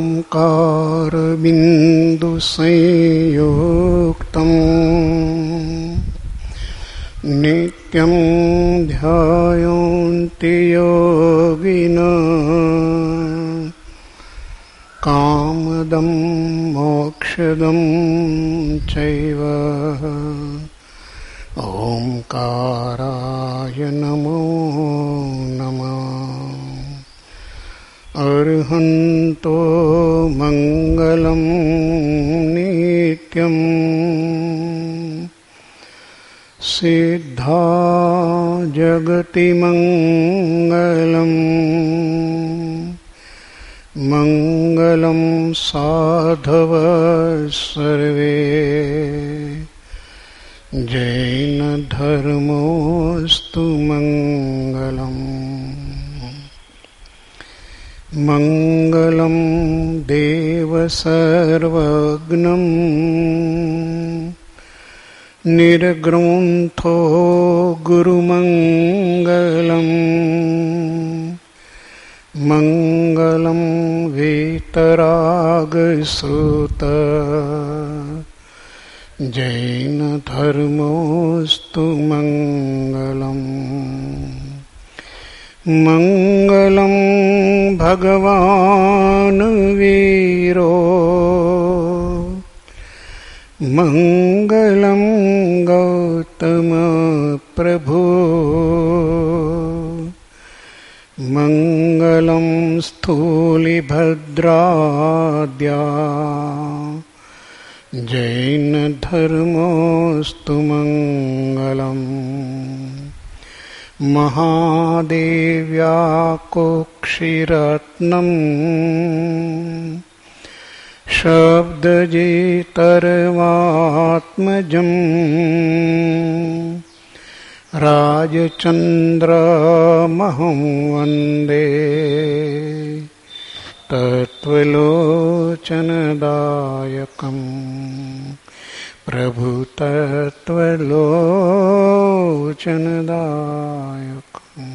ओंकारबिंदु संयुक्तम् नित्यं ध्यायन्ति योगिनः कामदं मोक्षदं चैव ओंकाराय नमो नमः। अर्हन्तो मंगलं नित्यं सिद्धा जगति मंगलम् मंगलं साधव सर्वे जैन धर्मोस्तु मंगलम्। मंगलं देव सर्वज्ञं निर्ग्रंथो गुरुमंगलम् मंगलं वीतरागश्रुत जैन धर्मोस्तु मंगलम्। मंगलं भगवान् वीरो मंगलं गौतम प्रभु मंगलं स्थूलिभद्राद्या जैन धर्मोस्तु मंगलम्। महादेव्याकोक्षिरत्नम् शब्दजितर्वात्मजम् राजचन्द्रमहं वन्दे तत्त्वलोचनदायकम् प्रभु तत्त्वलोचनदायकम्।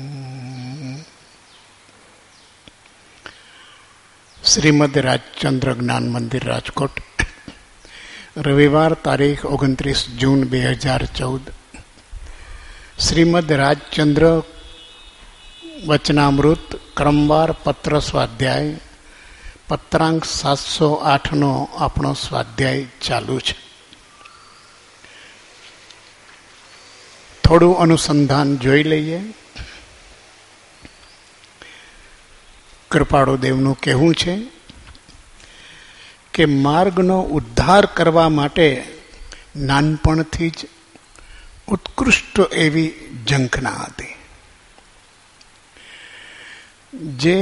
શ્રીમદ રાજચંદ્ર જ્ઞાન મંદિર રાજકોટ, રવિવાર તારીખ 29 જૂન 2014. શ્રીમદ રાજચંદ્ર વચનામૃત ક્રમવાર પત્ર સ્વાધ્યાય પત્રાંક 708નો આપણો સ્વાધ્યાય ચાલુ છે. થોડું અનુસંધાન જોઈ લઈએ. કૃપાળુ દેવનું કહેવું છે કે માર્ગનો ઉદ્ધાર કરવા માટે નાનપણથી જ ઉત્કૃષ્ટ એવી ઝંખના હતી, જે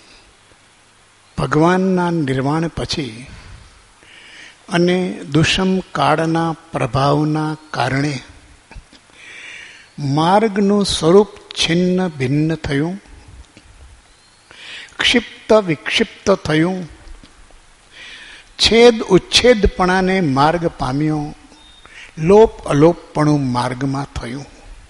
ભગવાનના નિર્વાણ પછી અને દુષમ કાળના પ્રભાવના કારણે માર્ગનું સ્વરૂપ છિન્ન ભિન્ન થયું, ક્ષિપ્ત વિક્ષિપ્ત થયું, છેદ ઉચ્છેદપણાને માર્ગ પામ્યો, લોપ અલોપપણું માર્ગમાં થયું.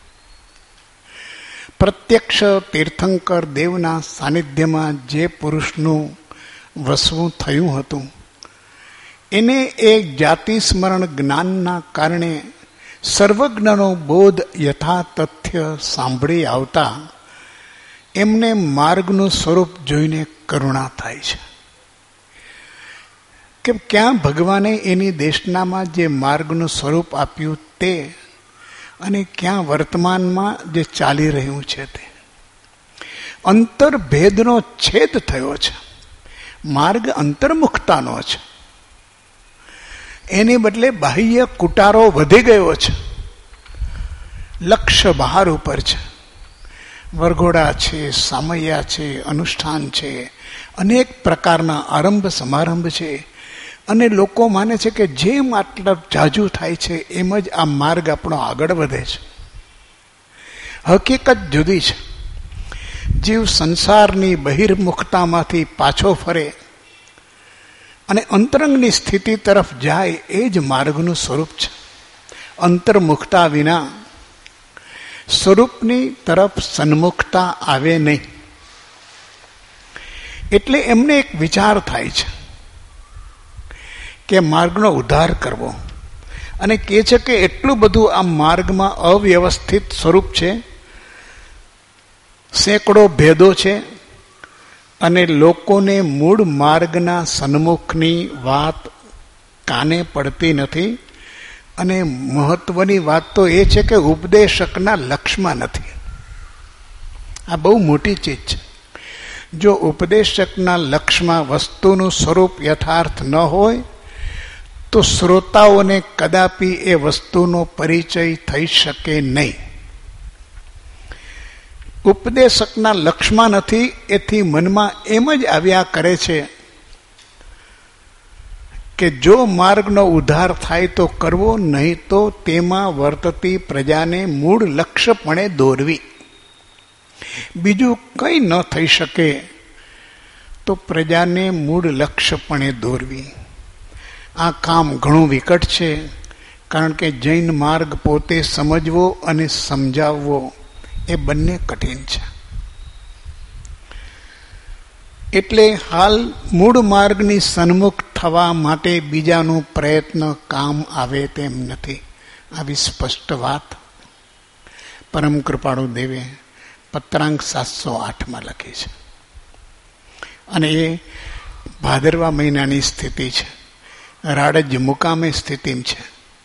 પ્રત્યક્ષ તીર્થંકર દેવના સાનિધ્યમાં જે પુરુષનું વસવું થયું હતું, એને એક જાતિ સ્મરણ જ્ઞાનના કારણે સર્વજ્ઞનો બોધ યથા તથ્ય સાંભળી આવતા એમને માર્ગનું સ્વરૂપ જોઈને કરુણા થાય છે કે ક્યાં ભગવાને એની દેશનામાં જે માર્ગનું સ્વરૂપ આપ્યું તે અને ક્યાં વર્તમાનમાં જે ચાલી રહ્યું છે તે અંતરભેદનો છેદ થયો છે. માર્ગ અંતર્મુખતાનો છે, એની બદલે બાહ્ય કુટારો વધી ગયો છે. લક્ષ્ય બહાર ઉપર છે, વરઘોડા છે, સામૈયા છે, અનુષ્ઠાન છે, અનેક પ્રકારના આરંભ સમારંભ છે, અને લોકો માને છે કે જેમ આટલા જાજુ થાય છે એમ જ આ માર્ગ આપણો આગળ વધે છે. હકીકત જુદી છે. જીવ સંસારની બહિર્મુખતામાંથી પાછો ફરે અને અંતરંગની સ્થિતિ તરફ જાય એ જ માર્ગનું સ્વરૂપ છે. અંતર્મુખતા વિના સ્વરૂપની તરફ સન્મુખતા આવે નહીં. એટલે એમને એક વિચાર થાય છે કે માર્ગનો ઉદ્ધાર કરવો. અને કહે છે કે એટલું બધું આ માર્ગમાં અવ્યવસ્થિત સ્વરૂપ છે, સેંકડો ભેદો છે, અને લોકોને મૂળ માર્ગના સન્મુખની વાત કાને પડતી નથી. અને મહત્વની વાત તો એ છે કે ઉપદેશકના લક્ષમાં નથી. આ બહુ મોટી ચીજ છે. જો ઉપદેશકના લક્ષમાં વસ્તુનું સ્વરૂપ યથાર્થ ન હોય તો શ્રોતાઓને કદાપી એ વસ્તુનો પરિચય થઈ શકે નહીં. ઉપદેશકના લક્ષમાં નથી, એથી મનમાં એમ જ આવ્યા કરે છે કે જો માર્ગનો ઉદ્ધાર થાય તો કરવો, નહીં તો તેમાં વર્તતી પ્રજાને મૂળ લક્ષ્યપણે દોરવી. બીજું કંઈ ન થઈ શકે તો પ્રજાને મૂળ લક્ષ્યપણે દોરવી. આ કામ ઘણું વિકટ છે, કારણ કે જૈન માર્ગ પોતે સમજવો અને સમજાવવો એ બંને કઠિન છે. એટલે હાલ મૂળ માર્ગની સન્મુખ થવા માટે બીજાનું પ્રયત્ન કામ આવે તેમ નથી. આવી સ્પષ્ટ વાત પરમ કૃપાળુ દેવે પત્રાંક 708 લખી છે. અને એ ભાદરવા મહિનાની સ્થિતિ છે, રાડજ મુકામે સ્થિતિ છે.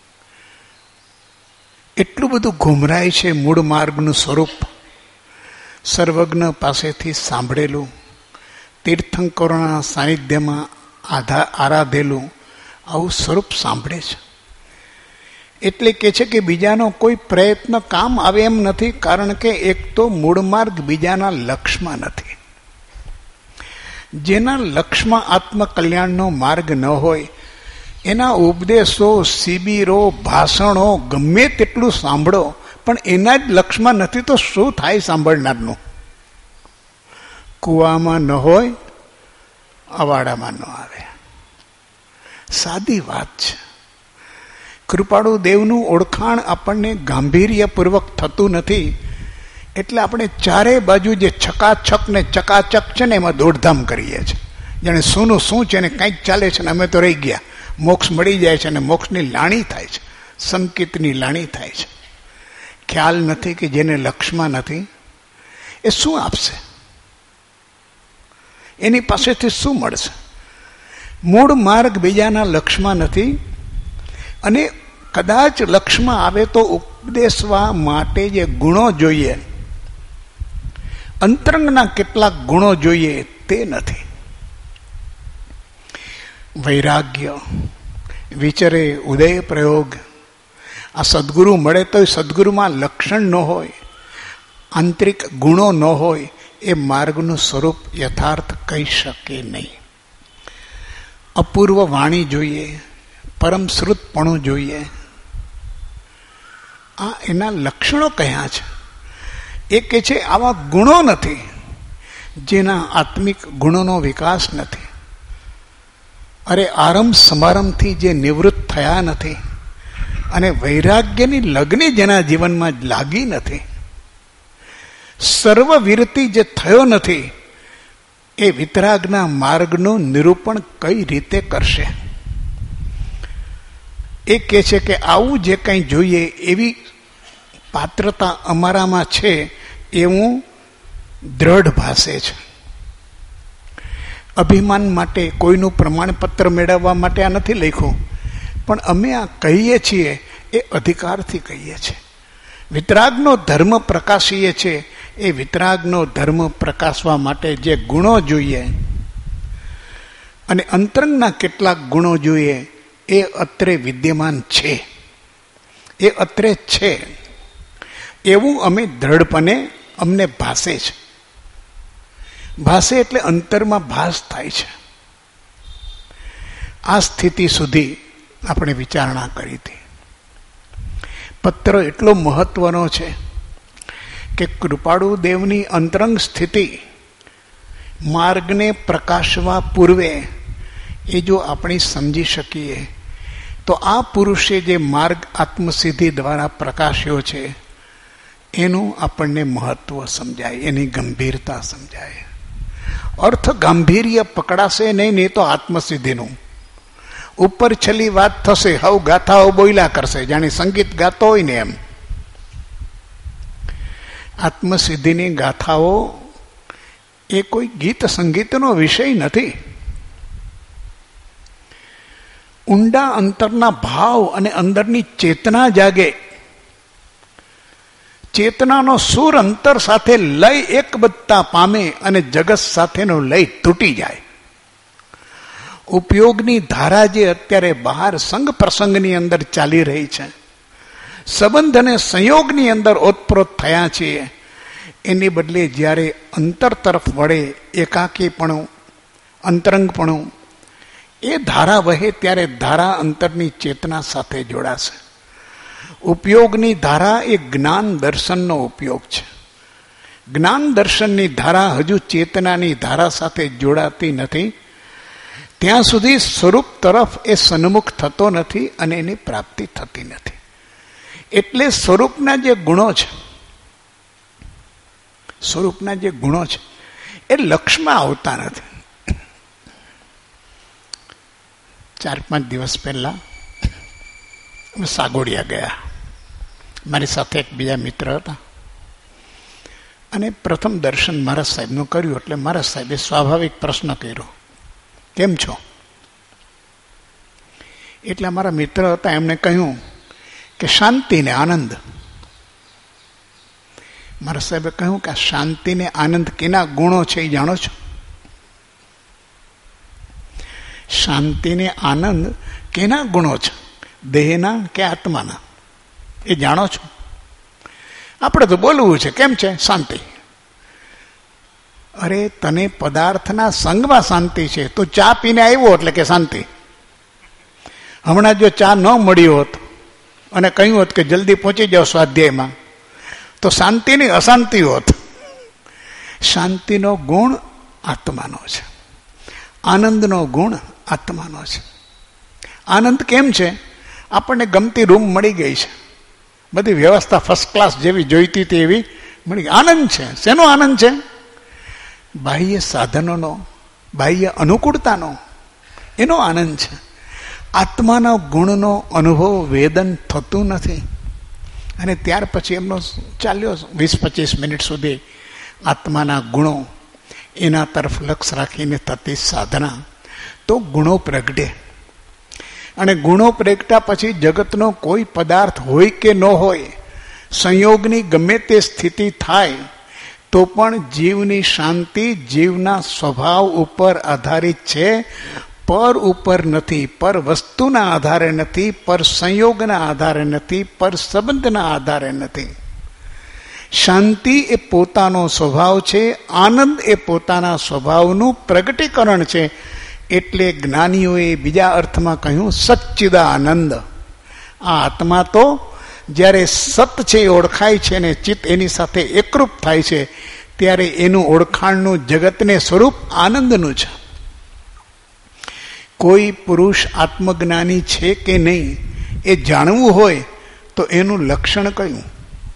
એટલું બધું ઘુમરાય છે મૂળ માર્ગનું સ્વરૂપ, સર્વજ્ઞ પાસેથી સાંભળેલું, તીર્થંકરોના સાનિધ્યમાં આરાધેલું આવું સ્વરૂપ સાંભળે છે. એટલે કે છે કે બીજાનો કોઈ પ્રયત્ન કામ આવે એમ નથી, કારણ કે એક તો મૂળ માર્ગ બીજાના લક્ષમાં નથી. જેના લક્ષમાં આત્મકલ્યાણનો માર્ગ ન હોય એના ઉપદેશો, શિબિરો, ભાષણો ગમે તેટલું સાંભળો, પણ એના જ લક્ષમાં નથી તો શું થાય સાંભળનારનું? કૂવામાં ન હોય, અવાડામાં ન આવે. સાદી વાત છે. કૃપાળુ દેવનું ઓળખાણ આપણને ગાંભીર્યપૂર્વક થતું નથી, એટલે આપણે ચારે બાજુ જે છકાછક ને ચકાચક છે ને એમાં દોડધામ કરીએ છીએ. જાણે શુંનું શું છે ને કંઈક ચાલે છે ને અમે તો રહી ગયા. મોક્ષ મળી જાય છે અને મોક્ષની લાણી થાય છે, સંકિતની લાણી થાય છે. ખ્યાલ નથી કે જેને લક્ષમાં નથી એ શું આપશે, એની પાસેથી શું મળશે? મૂળ માર્ગ બીજાના લક્ષમાં નથી, અને કદાચ લક્ષમાં આવે તો ઉપદેશવા માટે જે ગુણો જોઈએ, અંતરંગના કેટલાક ગુણો જોઈએ તે નથી. વૈરાગ્ય, વિચરે, ઉદય પ્રયોગ, આ સદગુરુ મળે તો સદગુરુમાં લક્ષણ ન હોય, આંતરિક ગુણો ન હોય, એ માર્ગનું સ્વરૂપ યથાર્થ કહી શકે નહીં. અપૂર્વ વાણી જોઈએ, પરમ શ્રુતપણું જોઈએ. આ એના લક્ષણો કયા છે? એ કે છે આવા ગુણો નથી, જેના આત્મિક ગુણોનો વિકાસ નથી. અરે આરંભ સમારંભથી જે નિવૃત્ત થયા નથી, અને વૈરાગ્યની લગ્ન જેના જીવનમાં લાગી નથી, સર્વવિરતિ જે થયો નથી, એ વિતરાગના માર્ગનું નિરૂપણ કઈ રીતે કરશે? એ કહે છે કે આવું જે કંઈ જોઈએ એવી પાત્રતા અમારામાં છે એવું દ્રઢ ભાસે છે. અભિમાન માટે, કોઈનું પ્રમાણપત્ર મેળવવા માટે આ નથી લખ્યું, પણ અમે આ કહીએ છીએ એ અધિકારથી કહીએ છીએ. વિતરાગનો ધર્મ પ્રકાશીએ છે, એ વિતરાગનો ધર્મ પ્રકાશવા માટે જે ગુણો જોઈએ અને અંતરંગના કેટલાક ગુણો જોઈએ એ અત્રે વિદ્યમાન છે, એ અત્રે છે એવું અમે દ્રઢપણે અમને ભાસે છે. ભાસે એટલે અંતરમાં ભાસ થાય છે. આ સ્થિતિ સુધી આપણે વિચારણા કરી હતી. પત્ર એટલો મહત્વનો છે કે કૃપાળુ દેવની અંતરંગ સ્થિતિ માર્ગને પ્રકાશવા પૂર્વે એ જો આપણે સમજી શકીએ તો આ પુરુષે જે માર્ગ આત્મસિદ્ધિ દ્વારા પ્રકાશ્યો છે એનું આપણને મહત્વ સમજાય, એની ગંભીરતા સમજાય. અર્થ ગાંભીર્ય પકડાશે નહીં, નહીં તો આત્મસિદ્ધિનું ઉપર છેલ્લી વાત થશે, હવ ગાથાઓ બોલ્યા કરશે, જાણે સંગીત ગાતો હોય ને એમ. આત્મસિદ્ધિની ગાથાઓ એ કોઈ ગીત સંગીતનો વિષય નથી. ઊંડા અંતરના ભાવ અને અંદરની ચેતના જાગે, ચેતનાનો સુર અંતર સાથે લય એકબદ્ધતા પામે અને જગત સાથેનો લય તૂટી જાય. ઉપયોગની ધારા જે અત્યારે બહાર સંગ પ્રસંગની અંદર ચાલી રહી છે, સંબંધ અને સંયોગની અંદર ઓતપ્રોત થયા છીએ, એની બદલે જ્યારે અંતર તરફ વળે એકાકીપણું, અંતરંગપણું, એ ધારા વહે ત્યારે ધારા અંતરની ચેતના સાથે જોડાશે. ઉપયોગની ધારા એ જ્ઞાન દર્શનનો ઉપયોગ છે. જ્ઞાન દર્શનની ધારા હજુ ચેતનાની ધારા સાથે જોડાતી નથી. ત્યાં સુધી સ્વરૂપ તરફ એ સન્મુખ થતો નથી અને એની પ્રાપ્તિ થતી નથી. એટલે સ્વરૂપના જે ગુણો છે, સ્વરૂપના જે ગુણો છે એ લક્ષમાં આવતા નથી. 4-5 દિવસ પહેલા અમે સાગોડિયા ગયા. મારી સાથે એક બીજા મિત્ર હતા અને પ્રથમ દર્શન મહારાજ સાહેબનું કર્યું. એટલે મહારાજ સાહેબે સ્વાભાવિક પ્રશ્ન કર્યો, કેમ છો? એટલે અમારા મિત્ર હતા, એમણે કહ્યું કે શાંતિ ને આનંદ. મારા સાહેબે કહ્યું કે આ શાંતિ ને આનંદ કેના ગુણો છે એ જાણો છો? શાંતિ ને આનંદ કેના ગુણો છે? દેહના કે આત્માના? એ જાણો છો? આપણે તો બોલવું છે, કેમ છે? શાંતિ. અરે તને પદાર્થના સંગમાં શાંતિ છે. તું ચા પીને આવ્યો એટલે કે શાંતિ. હમણાં જો ચા ન મળ્યો હોત અને કહ્યું હોત કે જલ્દી પહોંચી જાઓ સ્વાધ્યાયમાં, તો શાંતિની અશાંતિ હોત. શાંતિનો ગુણ આત્માનો છે, આનંદનો ગુણ આત્માનો છે. આનંદ કેમ છે? આપણને ગમતી રૂમ મળી ગઈ છે, બધી વ્યવસ્થા ફર્સ્ટ ક્લાસ જેવી જોઈતી હતી એવી મળી ગઈ. આનંદ છે. શેનો આનંદ છે? બાહ્ય સાધનોનો, બાહ્ય અનુકૂળતાનો, એનો આનંદ છે. આત્માના ગુણનો અનુભવ વેદન થતું નથી. અને ત્યાર પછી એમનો ચાલ્યો 20-25 મિનિટ સુધી આત્માના ગુણો, એના તરફ લક્ષ રાખીને થતી સાધના. તો ગુણો પ્રગટે, અને ગુણો પ્રગટ્યા પછી જગતનો કોઈ પદાર્થ હોય કે ન હોય, સંયોગની ગમે તે સ્થિતિ થાય તો પણ જીવની શાંતિ જીવના સ્વભાવ ઉપર આધારિત છે, પર ઉપર નથી, પર વસ્તુના આધારે નથી, પર સંયોગના આધારે નથી, પર સંબંધના આધારે નથી. શાંતિ એ પોતાનો સ્વભાવ છે, આનંદ એ પોતાના સ્વભાવનું પ્રગટીકરણ છે. એટલે જ્ઞાનીઓએ બીજા અર્થમાં કહ્યું સચ્ચિદાનંદ. આ આત્મા તો જ્યારે સત છે એ ઓળખાય છે ને ચિત્ત એની સાથે એકરૂપ થાય છે, ત્યારે એનું ઓળખાણનું જગતને સ્વરૂપ આનંદનું છે. કોઈ પુરુષ આત્મજ્ઞાની છે કે નહીં એ જાણવું હોય તો એનું લક્ષણ કયું,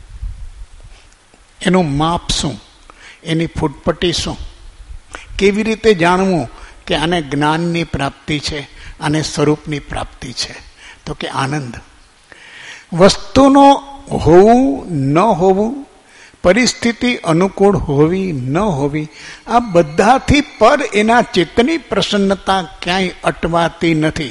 એનું માપ શું, એની ફૂટપટ્ટી શું, કેવી રીતે જાણવું કે આને જ્ઞાનની પ્રાપ્તિ છે, આને સ્વરૂપની પ્રાપ્તિ છે? તો કે આનંદ. વસ્તુનો હોવું ન હોવું, પરિસ્થિતિ અનુકૂળ હોવી ન હોવી, આ બધાથી પર એના ચિત્તની પ્રસન્નતા ક્યાંય અટવાતી નથી.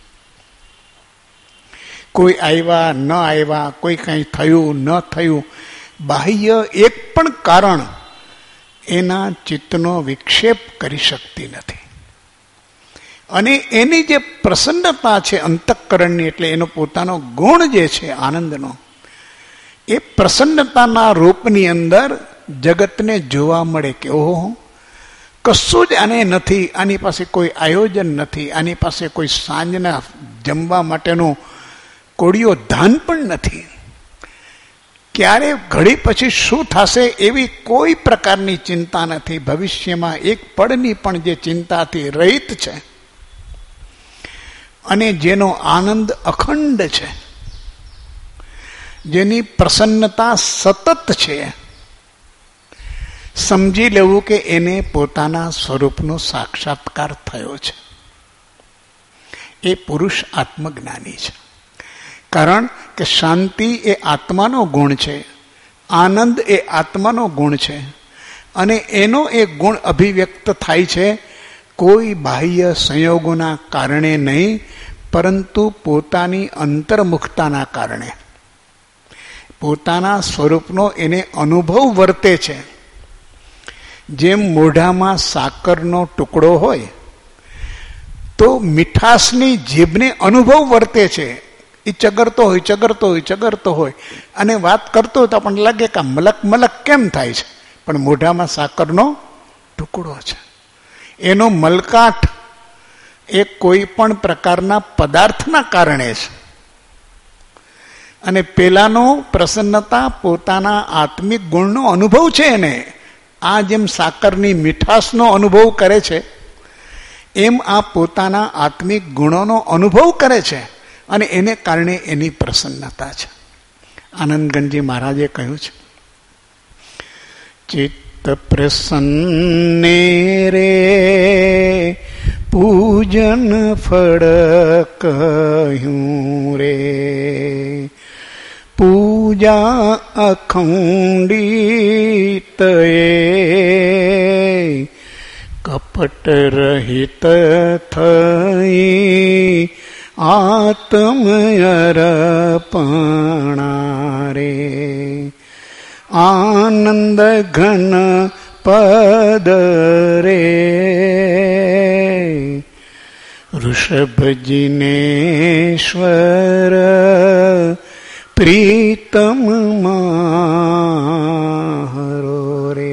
કોઈ આવ્યા ન આવ્યા, કોઈ કંઈ થયું ન થયું, બાહ્ય એક પણ કારણ એના ચિત્તનો વિક્ષેપ કરી શકતી નથી. અને એની જે પ્રસન્નતા છે અંતઃકરણની, એટલે એનો પોતાનો ગુણ જે છે આનંદનો, એ પ્રસન્નતાના રૂપની અંદર જગતને જોવા મળે કે ઓહો, કશું જ આને નથી, આની પાસે કોઈ આયોજન નથી, આની પાસે કોઈ સાંજના જમવા માટેનું કોળીઓ ધાન પણ નથી, ક્યારે ઘડી પછી શું થશે એવી કોઈ પ્રકારની ચિંતા નથી, ભવિષ્યમાં એક પળની પણ જે ચિંતાથી રહિત છે, અને જેનો આનંદ અખંડ છે, જેની પ્રસન્નતા સતત છે, સમજી લેવું કે એને પોતાના સ્વરૂપનો સાક્ષાત્કાર થયો છે. એ પુરુષ આત્મજ્ઞાની છે. કારણ કે શાંતિ એ આત્માનો ગુણ છે, આનંદ એ આત્માનો ગુણ છે, અને એનો એ ગુણ અભિવ્યક્ત થાય છે કોઈ બાહ્ય સંયોગોના કારણે નહીં, પરંતુ પોતાની અંતર્મુખતાના કારણે. પોતાના સ્વરૂપનો એને અનુભવ વર્તે છે. જેમ મોઢામાં સાકરનો ટુકડો હોય તો મીઠાશની જીભને અનુભવ વર્તે છે. એ ચગરતો હોય અને વાત કરતો હોય તો આપણને લાગે કે મલક મલક કેમ થાય છે, પણ મોઢામાં સાકરનો ટુકડો છે. એનો મલકાટ એ કોઈ પણ પ્રકારના પદાર્થના કારણે છે. અને પેલાનો પ્રસન્નતા પોતાના આત્મિક ગુણનો અનુભવ છે એને. આ જેમ સાકરની મીઠાશનો અનુભવ કરે છે, એમ આ પોતાના આત્મિક ગુણોનો અનુભવ કરે છે, અને એને કારણે એની પ્રસન્નતા છે. આનંદગંજી મહારાજે કહ્યું છે, ચિત્ત પ્રસન્ને રે પૂજન ફળ કહ્યું રે, પૂજા અખંડિત કપટ રહિત થઈ આત્મયર્પણા રે, આનંદ ઘન પદ રે, ઋષભજીનેશ્વર પ્રીતમ મારો રે.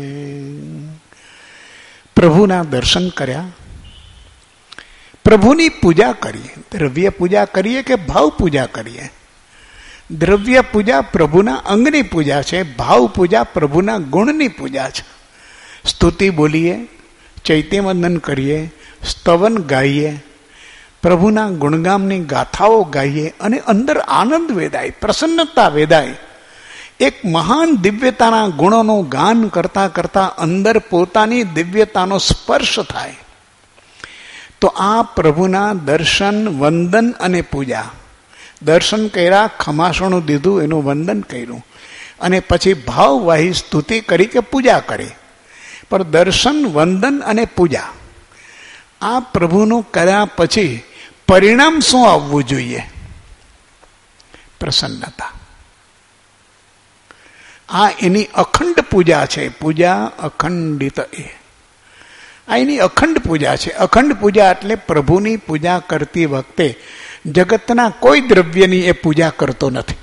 પ્રભુના દર્શન કર્યા, પ્રભુની પૂજા કરીએ. દ્રવ્ય પૂજા કરીએ કે ભાવ પૂજા કરીએ? દ્રવ્ય પૂજા પ્રભુના અંગની પૂજા છે, ભાવ પૂજા પ્રભુના ગુણની પૂજા છે. સ્તુતિ બોલીએ, ચૈત્યવંદન કરીએ, સ્તવન ગાઈએ, પ્રભુના ગુણગામની ગાથાઓ ગાઈએ, અને અંદર આનંદ વેદાય, પ્રસન્નતા વેદાય. એક મહાન દિવ્યતાના ગુણોનું ગાન કરતા કરતા અંદર પોતાની દિવ્યતાનો સ્પર્શ થાય. તો આ પ્રભુના દર્શન, વંદન અને પૂજા. દર્શન કર્યા, ખમાસણું દીધું, એનું વંદન કર્યું, અને પછી ભાવવાહી સ્તુતિ કરી કે પૂજા કરી. પણ દર્શન, વંદન અને પૂજા આ પ્રભુનું કર્યા પછી પરિણામ શું આવવું જોઈએ? પ્રસન્નતા. આ એની અખંડ પૂજા છે. પૂજા અખંડિત એ આ એની અખંડ પૂજા છે. અખંડ પૂજા એટલે પ્રભુની પૂજા કરતી વખતે જગતના કોઈ દ્રવ્યની એ પૂજા કરતો નથી.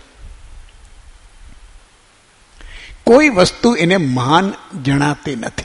કોઈ વસ્તુ એને મહાન જણાતી નથી.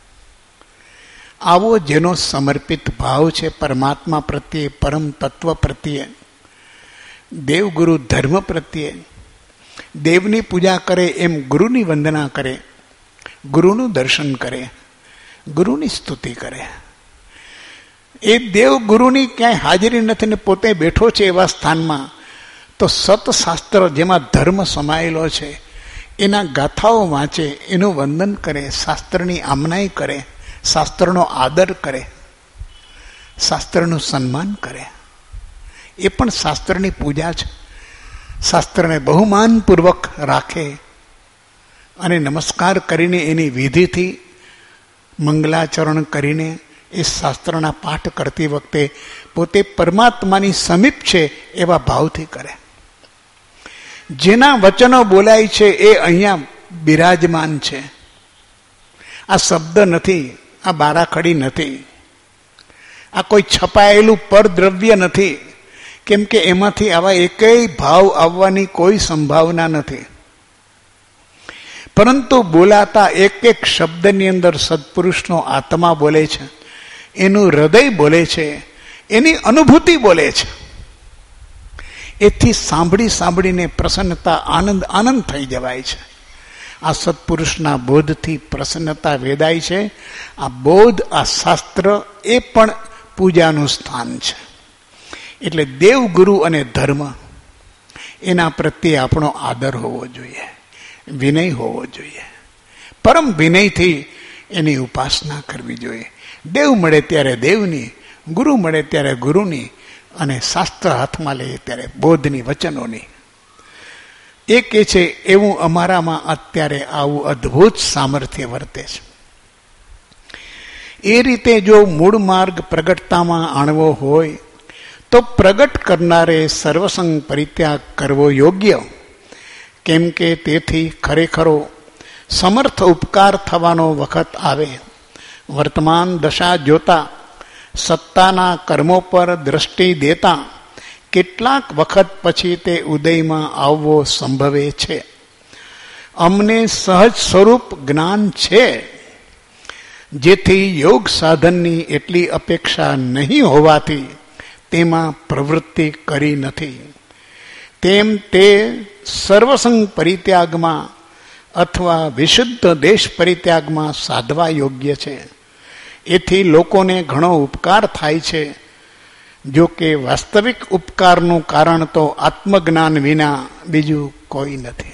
આવો જેનો સમર્પિત ભાવ છે પરમાત્મા પ્રત્યે, પરમ તત્વ પ્રત્યે, દેવગુરુ ધર્મ પ્રત્યે, દેવની પૂજા કરે એમ ગુરુની વંદના કરે, ગુરુનું દર્શન કરે, ગુરુની સ્તુતિ કરે. એ દેવ ગુરુની ક્યાંય હાજરી નથી ને પોતે બેઠો છે એવા સ્થાનમાં, તો સતશાસ્ત્ર જેમાં ધર્મ સમાયેલો છે એના ગાથાઓ વાંચે, એનું વંદન કરે, શાસ્ત્રની આમનાઈ કરે, શાસ્ત્રનો આદર કરે, શાસ્ત્રનું સન્માન કરે. એ પણ શાસ્ત્રની પૂજા છે. શાસ્ત્રને બહુમાનપૂર્વક રાખે અને નમસ્કાર કરીને, એની વિધિથી મંગલાચરણ કરીને એ શાસ્ત્રના પાઠ કરતી વખતે પોતે પરમાત્માની સમીપ છે એવા ભાવથી કરે. જેના વચનો બોલાય છે એ અહીંયા બિરાજમાન છે. આ શબ્દ નથી, આ બારાખડી નથી, આ કોઈ છપાયેલું પરદ્રવ્ય નથી. કેમ કે એમાંથી આવા એકેય ભાવ આવવાની કોઈ સંભાવના નથી. પરંતુ બોલાતા એક એક શબ્દની અંદર સત્પુરુષનો આત્મા બોલે છે, એનું હૃદય બોલે છે, એની અનુભૂતિ બોલે છે. એથી સાંભળી સાંભળીને પ્રસન્નતા, આનંદ આનંદ થઈ જવાય છે. આ સત્પુરુષના બોધથી પ્રસન્નતા વેદાય છે. આ બોધ, આ શાસ્ત્ર એ પણ પૂજાનું સ્થાન છે. એટલે દેવ, ગુરુ અને ધર્મ એના પ્રત્યે આપણો આદર હોવો જોઈએ, વિનય હોવો જોઈએ. પરમ વિનયથી એની ઉપાસના કરવી જોઈએ. દેવ મળે ત્યારે દેવની, ગુરુ મળે ત્યારે ગુરુની, અને શાસ્ત્ર હાથમાં લઈએ ત્યારે બોધની વચનોની એ કે છે એવું અમારામાં અત્યારે આવું અદ્ભુત સામર્થ્ય વર્તે છે. એ રીતે જો મૂળ માર્ગ પ્રગટતામાં આણવો હોય તો પ્રગટ કરનારે સર્વસંગ પરિત્યાગ કરવો યોગ્ય, કેમ કે તેથી ખરેખરો સમર્થ ઉપકાર થવાનો વખત આવે. વર્તમાન દશા જોતા સત્તાના કર્મો પર દ્રષ્ટિ દેતા કેટલાક વખત પછી તે ઉદયમાં આવવો સંભવે છે. અમને સહજ સ્વરૂપ જ્ઞાન છે, જેથી યોગ સાધનની એટલી અપેક્ષા નહીં હોવાથી તેમાં પ્રવૃત્તિ કરી નથી. તેમ તે સર્વસંગ પરિત્યાગમાં અથવા વિશુદ્ધ દેશ પરિત્યાગમાં સાધવા યોગ્ય છે. એથી લોકોને ઘણો ઉપકાર થાય છે. જો કે વાસ્તવિક ઉપકારનું કારણ તો આત્મજ્ઞાન વિના બીજું કોઈ નથી.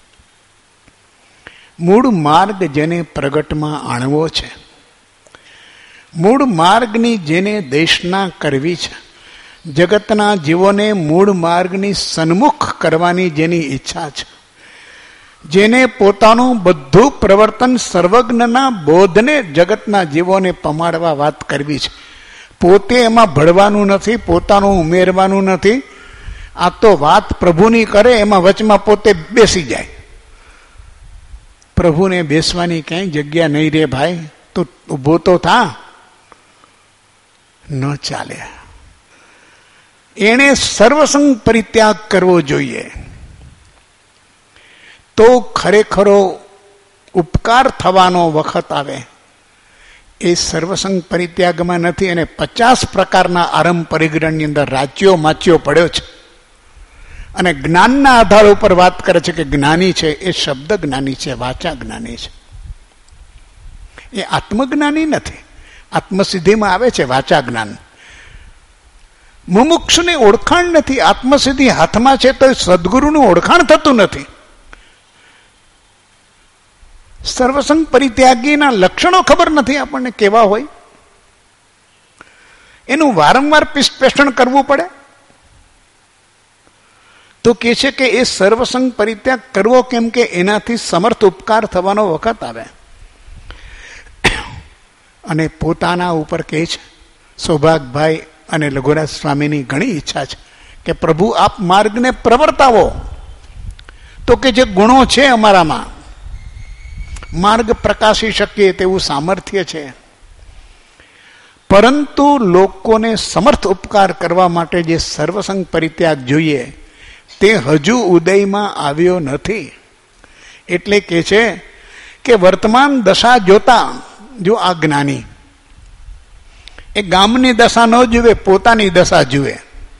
મૂળ માર્ગ જેને પ્રગટમાં આણવો છે, મૂળ માર્ગની જેને દેશના કરવી છે, જગતના જીવોને મૂળ માર્ગની સન્મુખ કરવાની જેની ઈચ્છા છે, જેને પોતાનું બધું પ્રવર્તન સર્વજ્ઞના બોધને જગતના જીવોને પમાડવા વાત કરવી છે. પોતે એમાં ભળવાનું નથી, પોતાનું ઉમેરવાનું નથી. આ તો વાત પ્રભુની કરે, એમાં વચમાં પોતે બેસી જાય. પ્રભુને બેસવાની ક્યાંય જગ્યા નહીં રે ભાઈ, તો ઉભો તો થા. ન ચાલે. એણે સર્વસંગ પરિત્યાગ કરવો જોઈએ. તો ખરેખરો ઉપકાર થવાનો વખત આવે. એ સર્વસંગ પરિત્યાગમાં નથી. અને 50 પ્રકારના આરંભ પરિગ્રહની અંદર રાચ્યો માચ્યો પડ્યો છે. અને જ્ઞાનના આધાર ઉપર વાત કરે છે કે જ્ઞાની છે એ શબ્દ જ્ઞાની છે, વાચા જ્ઞાની છે. એ આત્મજ્ઞાની નથી. આત્મસિદ્ધિમાં આવે છે વાચા જ્ઞાન. મુમુક્ષુને ઓળખાણ નથી. આત્મસિદ્ધિ હાથમાં છે તો સદગુરુનું ઓળખાણ થતું નથી. સર્વસંગ પરિત્યાગીના લક્ષણો ખબર નથી આપણને કેવા હોય. એનું વારંવાર પિસ્પેષણ કરવું પડે. તો કે છે કે એ સર્વસંગ પરિત્યાગ કરવો, કેમ કે એનાથી સમર્થ ઉપકાર થવાનો વખત આવે. અને પોતાના ઉપર કહે છે સૌભાગભાઈ અને લઘુરાજ સ્વામીની ઘણી ઈચ્છા છે કે પ્રભુ આપ માર્ગને પ્રવર્તાવો. તો કે જે ગુણો છે અમારામાં, માર્ગ પ્રકાશી શકીએ તેવું સામર્થ્ય છે, પરંતુ લોકોને સમર્થ ઉપકાર કરવા માટે જે સર્વસંગ પરિત્યાગ જોઈએ તે હજુ ઉદયમાં આવ્યો નથી. એટલે કે છે કે વર્તમાન દશા જોતા, જો આ જ્ઞાની એ ગામની દશા ન જુએ, પોતાની દશા જુએ.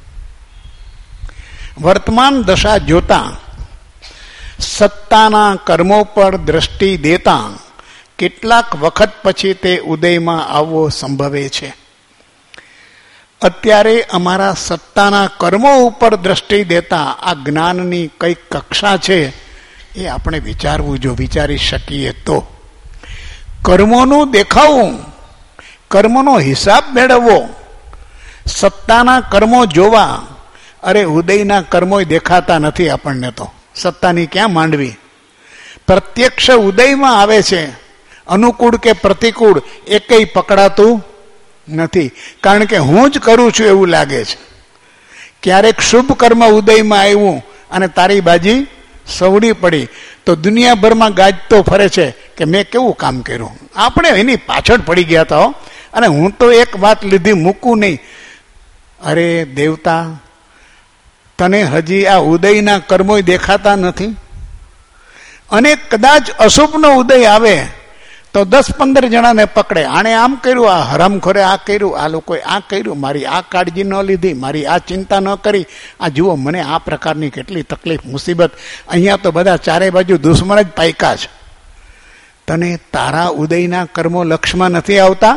વર્તમાન દશા જોતા સત્તાના કર્મો પર દ્રષ્ટિ દેતા કેટલાક વખત પછી તે ઉદયમાં આવવો સંભવે છે. અત્યારે અમારા સત્તાના કર્મો ઉપર દ્રષ્ટિ દેતા આ જ્ઞાનની કઈ કક્ષા છે એ આપણે વિચારવું, જો વિચારી શકીએ તો. કર્મોનું દેખાવું, કર્મોનો હિસાબ મેળવવો, સત્તાના કર્મો જોવા. અરે ઉદયના કર્મો દેખાતા નથી આપણને. તો સત્તાની ક્યાં માંડવી. પ્રત્યક્ષ ઉદયમાં આવે છે. અનુકૂળ કે પ્રતિકૂળ એ કઈ પકડાતું નથી. કારણ કે હું જ કરું છું એવું લાગે છે. ક્યારેક શુભ કર્મ ઉદયમાં આવ્યું અને તારી બાજી સવડી પડી તો દુનિયાભરમાં ગાજતો ફરે છે કે મેં કેવું કામ કર્યું. આપણે એની પાછળ પડી ગયા હતા. અને હું તો એક વાત લીધી, મૂકું નહીં. અરે દેવતા, તને હજી આ ઉદયના કર્મો દેખાતા નથી. અને કદાચ અશુભનો ઉદય આવે તો 10-15 જણાને પકડે. આણે આમ કર્યું, આ હરામખોરે આ કર્યું, આ લોકોએ આ કર્યું, મારી આ કાળજી ન લીધી, મારી આ ચિંતા ન કરી, આ જુઓ મને આ પ્રકારની કેટલી તકલીફ મુસીબત. અહીંયા તો બધા ચારે બાજુ દુશ્મન જ પાયકા છે. તને તારા ઉદયના કર્મો લક્ષમાં નથી આવતા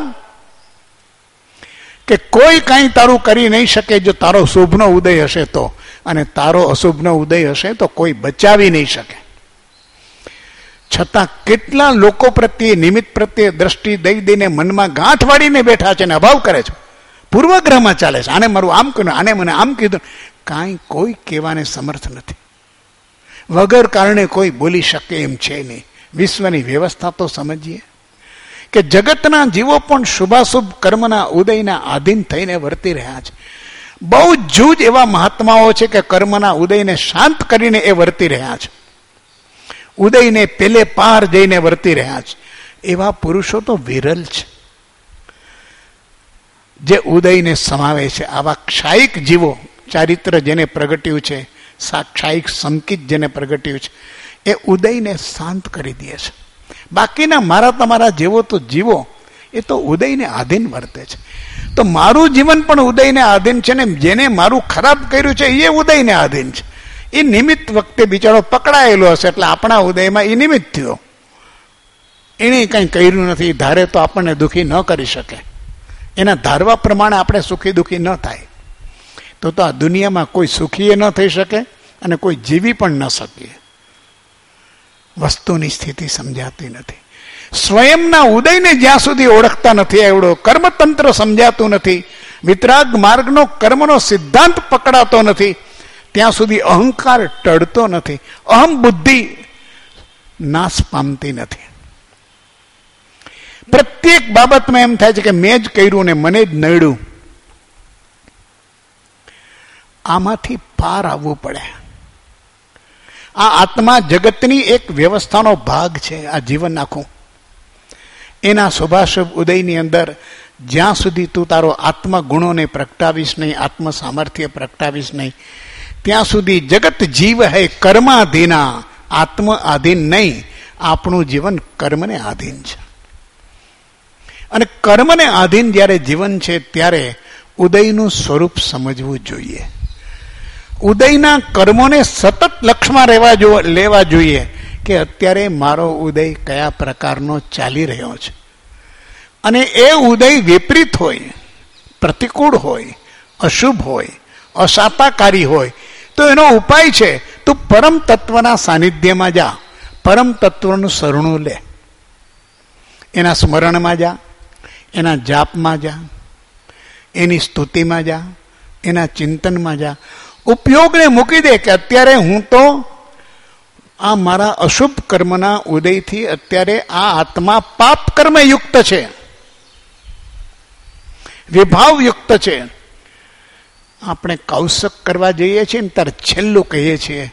કે કોઈ કાંઈ તારું કરી નહીં શકે જો તારો શુભનો ઉદય હશે તો. અને તારો અશુભનો ઉદય હશે તો કોઈ બચાવી નહીં શકે. છતાં કેટલા લોકો પ્રત્યે, નિમિત્ત પ્રત્યે દ્રષ્ટિ દઈ દઈને મનમાં ગાંઠ વાળીને બેઠા છે ને અભાવ કરે છે. પૂર્વગ્રહમાં ચાલે છે. આને મારું આમ કર્યું, આને મને આમ કીધું. કાંઈ કોઈ કહેવાને સમર્થ નથી. વગર કારણે કોઈ બોલી શકે એમ છે નહીં. વિશ્વની વ્યવસ્થા તો સમજીએ કે જગતના જીવો પણ શુભાશુભ કર્મના ઉદયના આધીન થઈને વર્તી રહ્યા છે. બહુ જૂજ એવા મહાત્માઓ છે કે કર્મના ઉદયને શાંત કરીને એ વર્તી રહ્યા છે. ઉદયને પેલે પાર જઈને વર્તી રહ્યા છે. એવા પુરુષો તો વિરલ છે જે ઉદયને સમાવે છે. આવા ક્ષાયિક જીવો, ચારિત્ર જેને પ્રગટ્યું છે, ક્ષાયિક સંકિત જેને પ્રગટ્યું છે, એ ઉદયને શાંત કરી દે છે. બાકીના મારા તમારા જેવો તો જીવો એ તો ઉદયને આધીન વર્તે છે. તો મારું જીવન પણ ઉદયને આધીન છે ને જેને મારું ખરાબ કર્યું છે એ ઉદયને આધીન છે. એ નિમિત્ત વખતે બિચારો પકડાયેલો હશે એટલે આપણા ઉદયમાં એ નિમિત્ત થયો. એને કંઈ કર્યું નથી, ધારે તો આપણને દુઃખી ન કરી શકે. એના ધારવા પ્રમાણે આપણે સુખી દુઃખી ન થાય તો આ દુનિયામાં કોઈ સુખી ન થઈ શકે અને કોઈ જીવી પણ ન શકીએ. વસ્તુની સ્થિતિ સમજાતી નથી. સ્વયંના ઉદયને જ્યાં સુધી ઓળખતા નથી એવડો કર્મતંત્ર સમજાતું નથી, વિતરાગ માર્ગનો કર્મનો સિદ્ધાંત પકડાતો નથી, ત્યાં સુધી અહંકાર ટળતો નથી, અહમ બુદ્ધિ નાશ પામતી નથી. પ્રત્યેક બાબતમાં એમ થાય છે કે મેં જ કર્યું ને મને જ નડ્યું. આમાંથી પાર આવવું પડે. આ આત્મા જગતની એક વ્યવસ્થાનો ભાગ છે. આ જીવન આખું એના શુભાશુભ ઉદયની અંદર જ્યાં સુધી તું તારો આત્મા ગુણોને પ્રગટાવીશ નહીં, આત્મ સામર્થ્ય પ્રગટાવીશ નહીં, ત્યાં સુધી જગત જીવ હૈ કર્માધીના, આત્મ આધીન નહીં. આપણું જીવન કર્મને આધીન છે અને કર્મને આધીન જ્યારે જીવન છે ત્યારે ઉદયનું સ્વરૂપ સમજવું જોઈએ. ઉદયના કર્મોને સતત લક્ષમાં લેવા જોઈએ કે અત્યારે મારો ઉદય કયા પ્રકારનો ચાલી રહ્યો છે. અને એ ઉદય વિપરીત હોય, પ્રતિકૂળ હોય, અશુભ હોય, અસાતાકારી હોય તો એનો ઉપાય છે તું પરમ તત્વના સાનિધ્યમાં જા, પરમ તત્વનું શરણું લે, એના સ્મરણમાં જા, એના જાપમાં જા, એની સ્તુતિમાં જા, એના ચિંતનમાં જા. ઉપયોગને મૂકી દે કે અત્યારે હું તો આ મારા અશુભ કર્મના ઉદયથી અત્યારે આ આત્મા પાપ કર્મે યુક્ત છે, વિભાવ યુક્ત છે. આપણે કૌશક કરવા જઈએ છીએ ને ત્યારે છેલ્લું કહીએ છીએ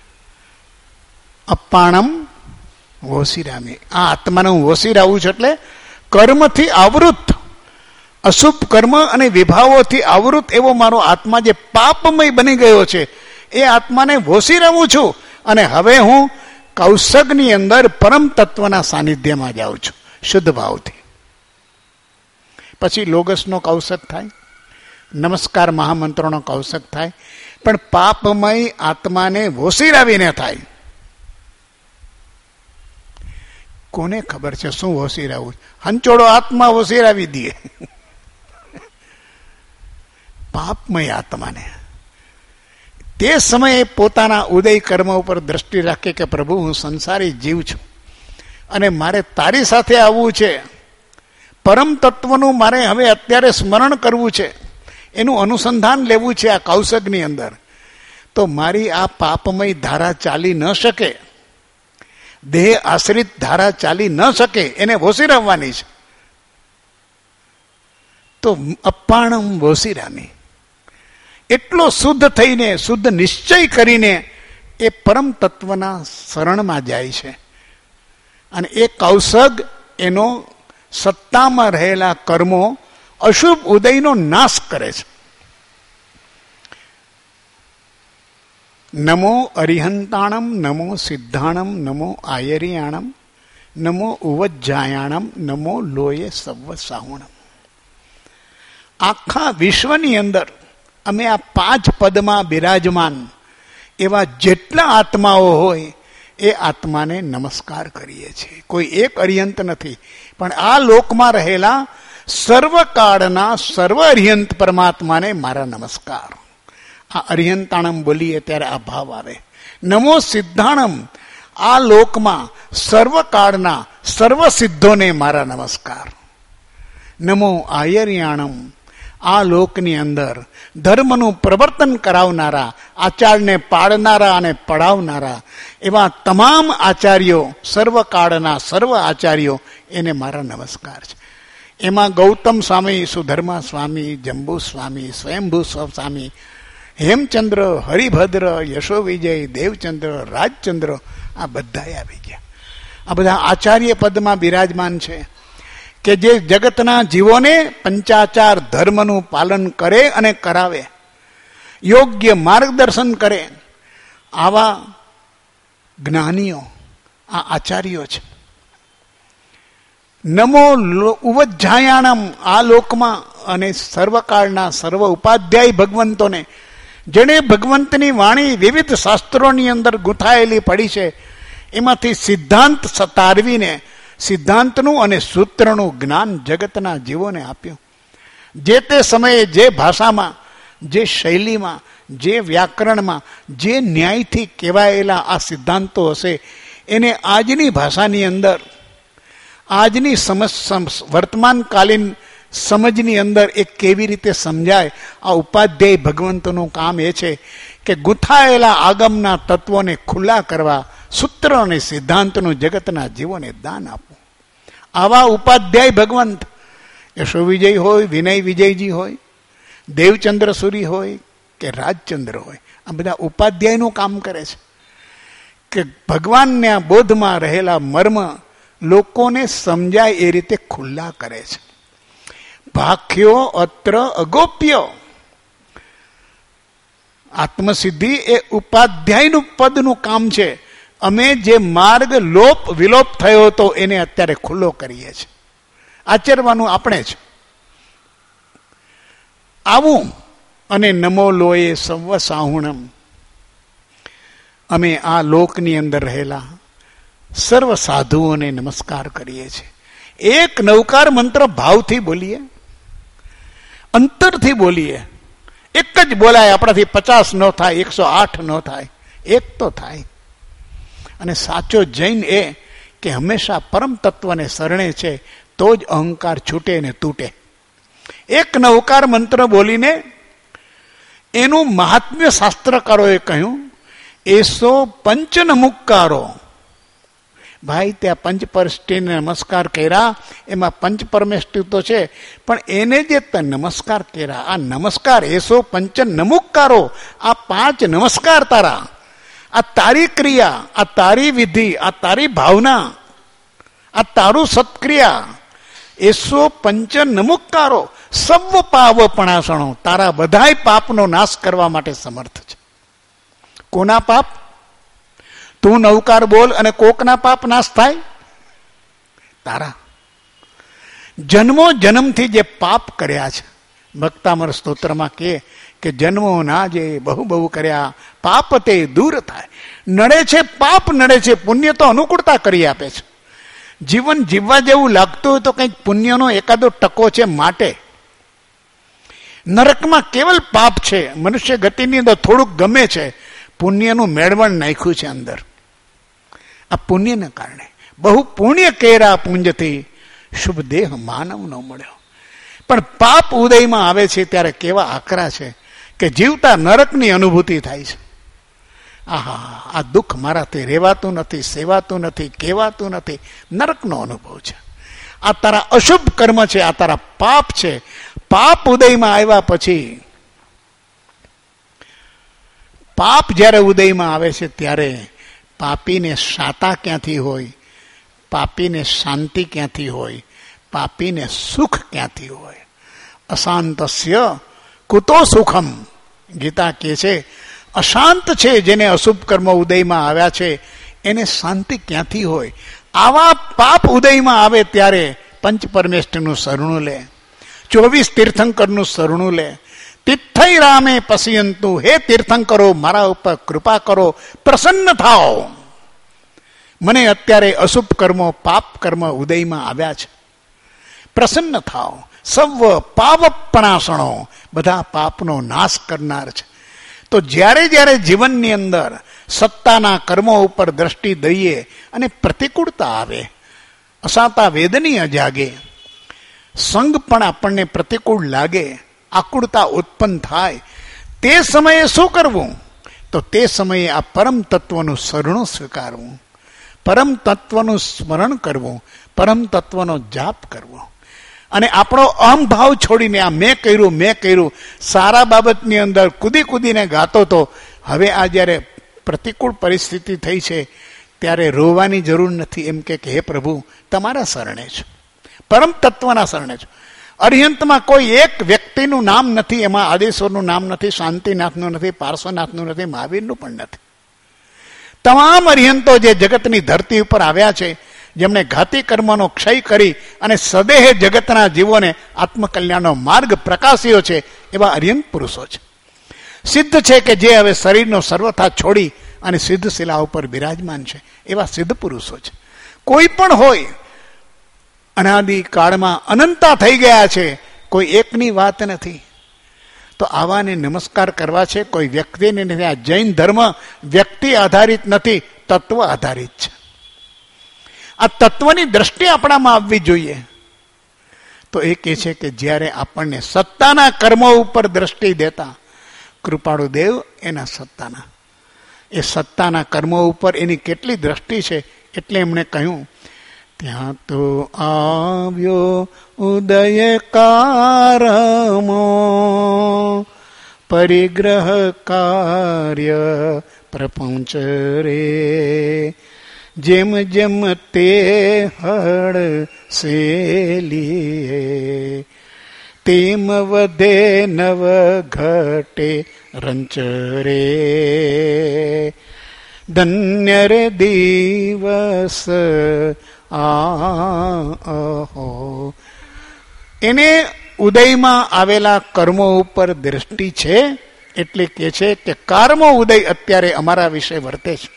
અપાણમ વોસીરામી. આ આત્માને હું વોસીરાવું છું એટલે કર્મથી આવૃત, અશુભ કર્મ અને વિભાવોથી આવૃત એવો મારો આત્મા જે પાપમય બની ગયો છે એ આત્માને વોસીરાવું છું. અને હવે હું કૌશકની અંદર પરમ તત્વના સાનિધ્યમાં જાઉં છું શુદ્ધ ભાવથી. પછી લોગસનો કૌશક થાય, નમસ્કાર મહામંત્રોનો કૌશક થાય, પણ પાપમય આત્માને વોસીરાવીને થાય. કોને ખબર છે શું વોસીરાવું? હંચોડો આત્મા વોસીરાવી દે પાપમય આત્માને. તે સમયે પોતાના ઉદય કર્મ ઉપર દ્રષ્ટિ રાખે કે પ્રભુ હું સંસારી જીવ છું અને મારે તારી સાથે આવવું છે, પરમ તત્વનું મારે હવે અત્યારે સ્મરણ કરવું છે, એનું અનુસંધાન લેવું છે આ કૌશકની અંદર. તો મારી આ પાપમય ધારા ચાલી ન શકે, દેહ આશ્રિત ધારા ચાલી ન શકે, એને વોસીરાવવાની છે. તો અપાણમ વોસીરામી, એટલો શુદ્ધ થઈને, શુદ્ધ નિશ્ચય કરીને એ પરમ તત્વના શરણમાં જાય છે. અને એ કૌશક એનો સત્તામાં રહેલા કર્મો અશુભ ઉદયનો નાશ કરે છે. નમો અરિહંતાણમ, નમો સિદ્ધાણમ, નમો આયરિયાણમ, નમો ઉવજ્જાયાણમ, નમો લોયે સવ્વ સાહુણમ. આખા વિશ્વની અંદર અમે આ 5 પદમાં બિરાજમાન એવા જેટલા આત્માઓ હોય એ આત્માને નમસ્કાર કરીએ છીએ. કોઈ એક અરિહંત નથી, પણ આ લોકમાં રહેલા સર્વકાળના સર્વ અરિહંત પરમાત્માને મારા નમસ્કાર. આ અરિહંતાણમ બોલીએ ત્યારે આ ભાવ આવે. નમો સિદ્ધાણમ, આ લોકમાં સર્વકાળના સર્વ સિદ્ધોને મારા નમસ્કાર. નમો આયરિયાણમ, આ લોકની અંદર ધર્મનું પ્રવર્તન કરાવનારા, આચારને પાળનારા અને પડાવનારા એવા તમામ આચાર્યો, સર્વકાળના સર્વ આચાર્યો, એને મારા નમસ્કાર છે. એમાં ગૌતમ સ્વામી, સુધર્મા સ્વામી, જંબુ સ્વામી, સ્વયંભૂ સ્વામી, હેમચંદ્ર, હરિભદ્ર, યશો વિજય, દેવચંદ્ર, રાજચંદ્ર, આ બધા આવી ગયા. આ બધા આચાર્ય પદમાં બિરાજમાન છે કે જે જગતના જીવોને પંચાચાર ધર્મનું પાલન કરે અને કરાવે, યોગ્ય માર્ગદર્શન કરે. આવા જ્ઞાનીઓ આ આચાર્યો છે. નમો ઉવજ્જાયાણમ, આ લોકમાં અને સર્વકાળના સર્વ ઉપાધ્યાય ભગવંતોને, જેણે ભગવંતની વાણી વિવિધ શાસ્ત્રોની અંદર ગૂંથાયેલી પડી છે, એમાંથી સિદ્ધાંત તારવીને સિદ્ધાંતનું અને સૂત્રનું જ્ઞાન જગતના જીવોને આપ્યું. જે તે સમયે જે ભાષામાં, જે શૈલીમાં, જે વ્યાકરણમાં, જે ન્યાયથી કહેવાયેલા આ સિદ્ધાંતો હશે, એને આજની ભાષાની અંદર, આજની વર્તમાનકાલીન સમજની અંદર એ કેવી રીતે સમજાય. આ ઉપાધ્યાય ભગવંતોનું કામ એ છે કે ગૂંથાયેલા આગમના તત્વોને ખુલ્લા કરવા, સૂત્ર અને સિદ્ધાંતનું જગતના જીવોને દાન આપવું. આવા ઉપાધ્યાય ભગવંત, યશો વિજય હોય, વિનય વિજયજી હોય, દેવચંદ્ર સુરી હોય કે રાજચંદ્ર હોય, આ બધા ઉપાધ્યાયનું કામ કરે છે કે ભગવાનના બોધમાં રહેલા મર્મ લોકોને સમજાય એ રીતે ખુલ્લા કરે છે. ભાખ્યો અત્ર અગોપ્યો, આત્મસિદ્ધિ એ ઉપાધ્યાયનું પદનું કામ છે. અમે જે માર્ગ લોપ વિલોપ થયો હતો એને અત્યારે ખુલ્લો કરીએ છીએ. આચરવાનું આપણે જ. આવું અને નમો લોએ સર્વ સાહુણમ, અમે આ લોકની અંદર રહેલા સર્વ સાધુઓને નમસ્કાર કરીએ છીએ. એક નવકાર મંત્ર ભાવથી બોલીએ, અંતરથી બોલીએ. એક જ બોલાય, આપણાથી 50 ન થાય, 108 ન થાય, એક તો થાય. અને સાચો જૈન એ કે હંમેશા પરમ તત્વને શરણે છે, તો જ અહંકાર છૂટે ને તૂટે. એક નવકાર મંત્ર બોલીને એનું મહાત્મ્ય શાસ્ત્રકારોએ કહ્યું, એસો પંચનમુક્કારો. ભાઈ, ત્યાં પંચપરષ્ટીને નમસ્કાર કર્યા, એમાં પંચપરમેષ્ટિ તો છે, પણ એને જે નમસ્કાર કર્યા, આ નમસ્કાર એસો પંચ નમુક્કારો, આ 5 નમસ્કાર તારા, આ તારી ક્રિયા, આ તારી વિધિ, આ તારી ભાવના, આ તારું સત્ક્રિયા. એસો પંચ નમુક્કારો સવ પાવ પણાસણો, તારા બધાય પાપનો નાશ કરવા માટે સમર્થ છે. કોના પાપ? તું નવકાર બોલ અને કોકના પાપ નાશ થાય? તારા. જન્મો જન્મથી જે પાપ કર્યા છે, ભક્તામર સ્તોત્રમાં કે જન્મો ના જે બહુ બહુ કર્યા, પાપ તે દૂર થાય. નડે છે પાપ, નડે છે પુણ્ય તો અનુકૂળતા કરી આપે છે. જીવન જીવવા જેવું લાગતું હોય તો કંઈક પુણ્યનો એકાદો ટકો છે માટે. નરકમાં કેવલ પાપ છે, મનુષ્ય ગતિની અંદર થોડુંક ગમે છે, પુણ્યનું મેળવણ નાખ્યું છે અંદર. આ પુણ્યને કારણે બહુ પુણ્ય કેરા પુંજથી શુભ દેહ માનવ ન મળ્યો. પણ પાપ ઉદયમાં આવે છે ત્યારે કેવા આકરા છે કે જીવતા નરકની અનુભૂતિ થાય છે. આહા, આ દુઃખ મારાથી રહેવાતું નથી, સેવાતું નથી, કહેવાતું નથી. નરકનો અનુભવ છે. આ તારા અશુભ કર્મ છે, આ તારા પાપ છે. પાપ ઉદયમાં આવ્યા પછી, પાપ જ્યારે ઉદયમાં આવે છે ત્યારે પાપીને શાતા ક્યાંથી હોય, પાપીને શાંતિ ક્યાંથી હોય, પાપીને સુખ ક્યાંથી હોય? અશાંતસ્ય કુતો સુખમ. ગીતા કહે છે અશાંત છે જેને અશુભ કર્મ ઉદયમાં આવ્યા છે, એને શાંતિ ક્યાંથી હોય? આવા પાપ ઉદયમાં આવે ત્યારે પંચ પરમેષ્ઠનું શરણું લે, 24 તીર્થંકરનું શરણું લે. તિથ્થઈ રામે પશ્યંતુ, હે તીર્થંકરો મારા ઉપર કૃપા કરો, પ્રસન્ન થાઓ. મને અત્યારે અશુભ કર્મો, પાપ કર્મ ઉદયમાં આવ્યા છે, પ્રસન્ન થાઓ. સવ પાવપણાસણો, બધા પાપનો નાશ કરનાર છે. તો જ્યારે જ્યારે જીવનની અંદર સત્તાના કર્મો ઉપર દ્રષ્ટિ દઈએ અને પ્રતિકૂળતા આવે, અસાતા વેદનીય જાગે, સંગ પણ આપણને પ્રતિકૂળ લાગે, આકુળતા ઉત્પન્ન થાય, તે સમયે શું કરવું? તો તે સમયે આ પરમ તત્વનું શરણું સ્વીકારવું, પરમ તત્વનું સ્મરણ કરવું, પરમ તત્વનો જાપ કરવો. અને આપણો અહંભાવ છોડીને આ મેં કર્યું સારા બાબતની અંદર કૂદી કૂદીને ગાતો તો હવે આ જ્યારે પ્રતિકૂળ પરિસ્થિતિ થઈ છે ત્યારે રોવાની જરૂર નથી. એમ કે હે પ્રભુ, તમારા શરણે છું, પરમ તત્વના શરણે છું. અરિહંતમાં કોઈ એક વ્યક્તિનું નામ નથી, એમાં આદેશ્વરનું નામ નથી, શાંતિનાથનું નથી, પાર્શ્વનાથનું નથી, મહાવીરનું પણ નથી. તમામ અરિહંતો જે જગતની ધરતી ઉપર આવ્યા છે, જેમણે ઘાતી કર્મનો ક્ષય કરી અને સદેહ જગતના જીવોને આત્મકલ્યાણનો માર્ગ પ્રકાશ્યો છે, એવા અરિહંત પુરુષો છે. સિદ્ધ છે કે જે હવે શરીરનો સર્વથા છોડી અને સિદ્ધ શિલા ઉપર બિરાજમાન છે, એવા સિદ્ધ પુરુષો છે. કોઈ પણ હોય, અનાદિ કાળમાં અનંતા થઈ ગયા છે, કોઈ એકની વાત નથી. તો આવાને નમસ્કાર કરવા છે, કોઈ વ્યક્તિને નથી. આ જૈન ધર્મ વ્યક્તિ આધારિત નથી, તત્વ આધારિત છે. આ તત્વની દ્રષ્ટિ આપણામાં આવવી જોઈએ. તો એ કહે છે કે જ્યારે આપણને સત્તાના કર્મો ઉપર દ્રષ્ટિ દેતા કૃપાળુ દેવ એના એ સત્તાના કર્મો ઉપર એની કેટલી દ્રષ્ટિ છે, એટલે એમણે કહ્યું, ત્યાં તો આવ્યો ઉદયકારમો પરિગ્રહ કાર્ય પ્રપંચ રે, જેમ જેમ તે હળ સેલીએ તેમ વધે નવ ઘટે રંચ રે, ધન્ય રે દિવસ આહો. એને ઉદયમાં આવેલા કર્મો ઉપર દ્રષ્ટિ છે, એટલે કે છે કે કર્મો ઉદય અત્યારે અમારા વિશે વર્તે છે.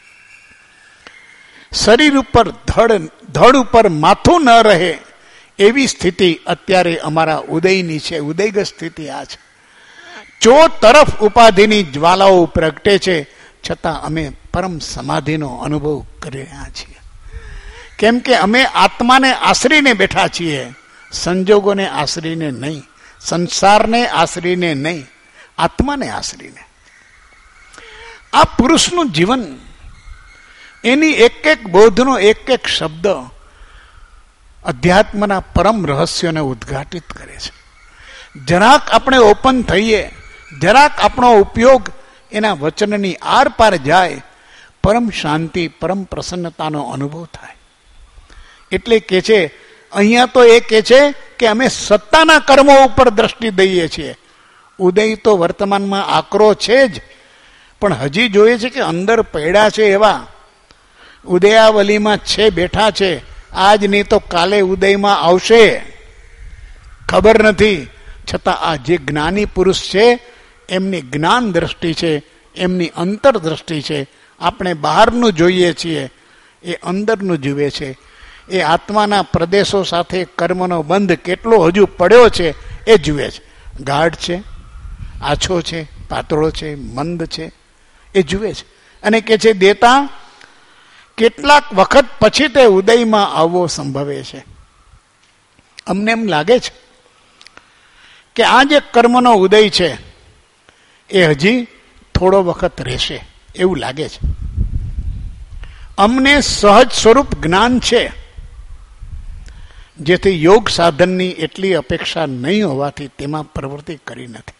શરીર ઉપર ધડ ઉપર માથું ન રહે એવી સ્થિતિ અત્યારે અમારા ઉદયની છે. ઉદયગત સ્થિતિ આ છે. ચો તરફ ઉપાધિની જ્વાલાઓ પ્રગટે છે, છતાં અમે પરમ સમાધિનો અનુભવ કરી રહ્યા છીએ. કેમ કે અમે આત્માને આશરીને બેઠા છીએ, સંજોગોને આશરીને નહીં, સંસારને આશરીને નહીં, આત્માને આશરીને. આ પુરુષનું જીવન, એની એક એક બોધનો એક એક શબ્દ અધ્યાત્મના પરમ રહસ્યોને ઉદ્ઘાટિત કરે છે. જરાક આપણે ઓપન થઈએ, જરાક આપણો ઉપયોગ એના વચનની આર પાર જાય, પરમ શાંતિ, પરમ પ્રસન્નતાનો અનુભવ થાય. એટલે કે છે અહીંયા તો એ કે છે કે અમે સત્તાના કર્મો ઉપર દ્રષ્ટિ દઈએ છીએ. ઉદય તો વર્તમાનમાં આકરો છે જ, પણ હજી જોઈએ છે કે અંદર પૈડા છે એવા ઉદયાવલીમાં છે, બેઠા છે. આજ નહીં તો કાલે ઉદયમાં આવશે, ખબર નથી. છતાં આ જે જ્ઞાની પુરુષ છે, એમની જ્ઞાન દ્રષ્ટિ છે, એમની અંતર દ્રષ્ટિ છે. આપણે બહારનું જોઈએ છીએ, એ અંદરનું જુએ છે. એ આત્માના પ્રદેશો સાથે કર્મનો બંધ કેટલો હજુ પડ્યો છે એ જુએ છે. ગાઢ છે, આછો છે, પાતળો છે, મંદ છે, એ જુએ છે. અને કે છે દેતા કેટલાક વખત પછી તે ઉદયમાં આવવો સંભવે છે. અમને એમ લાગે છે કે આ જે કર્મનો ઉદય છે એ હજી થોડો વખત રહેશે, એવું લાગે છે. અમને સહજ સ્વરૂપ જ્ઞાન છે, જેથી યોગ સાધનની એટલી અપેક્ષા નહીં હોવાથી તેમાં પ્રવૃત્તિ કરી નથી.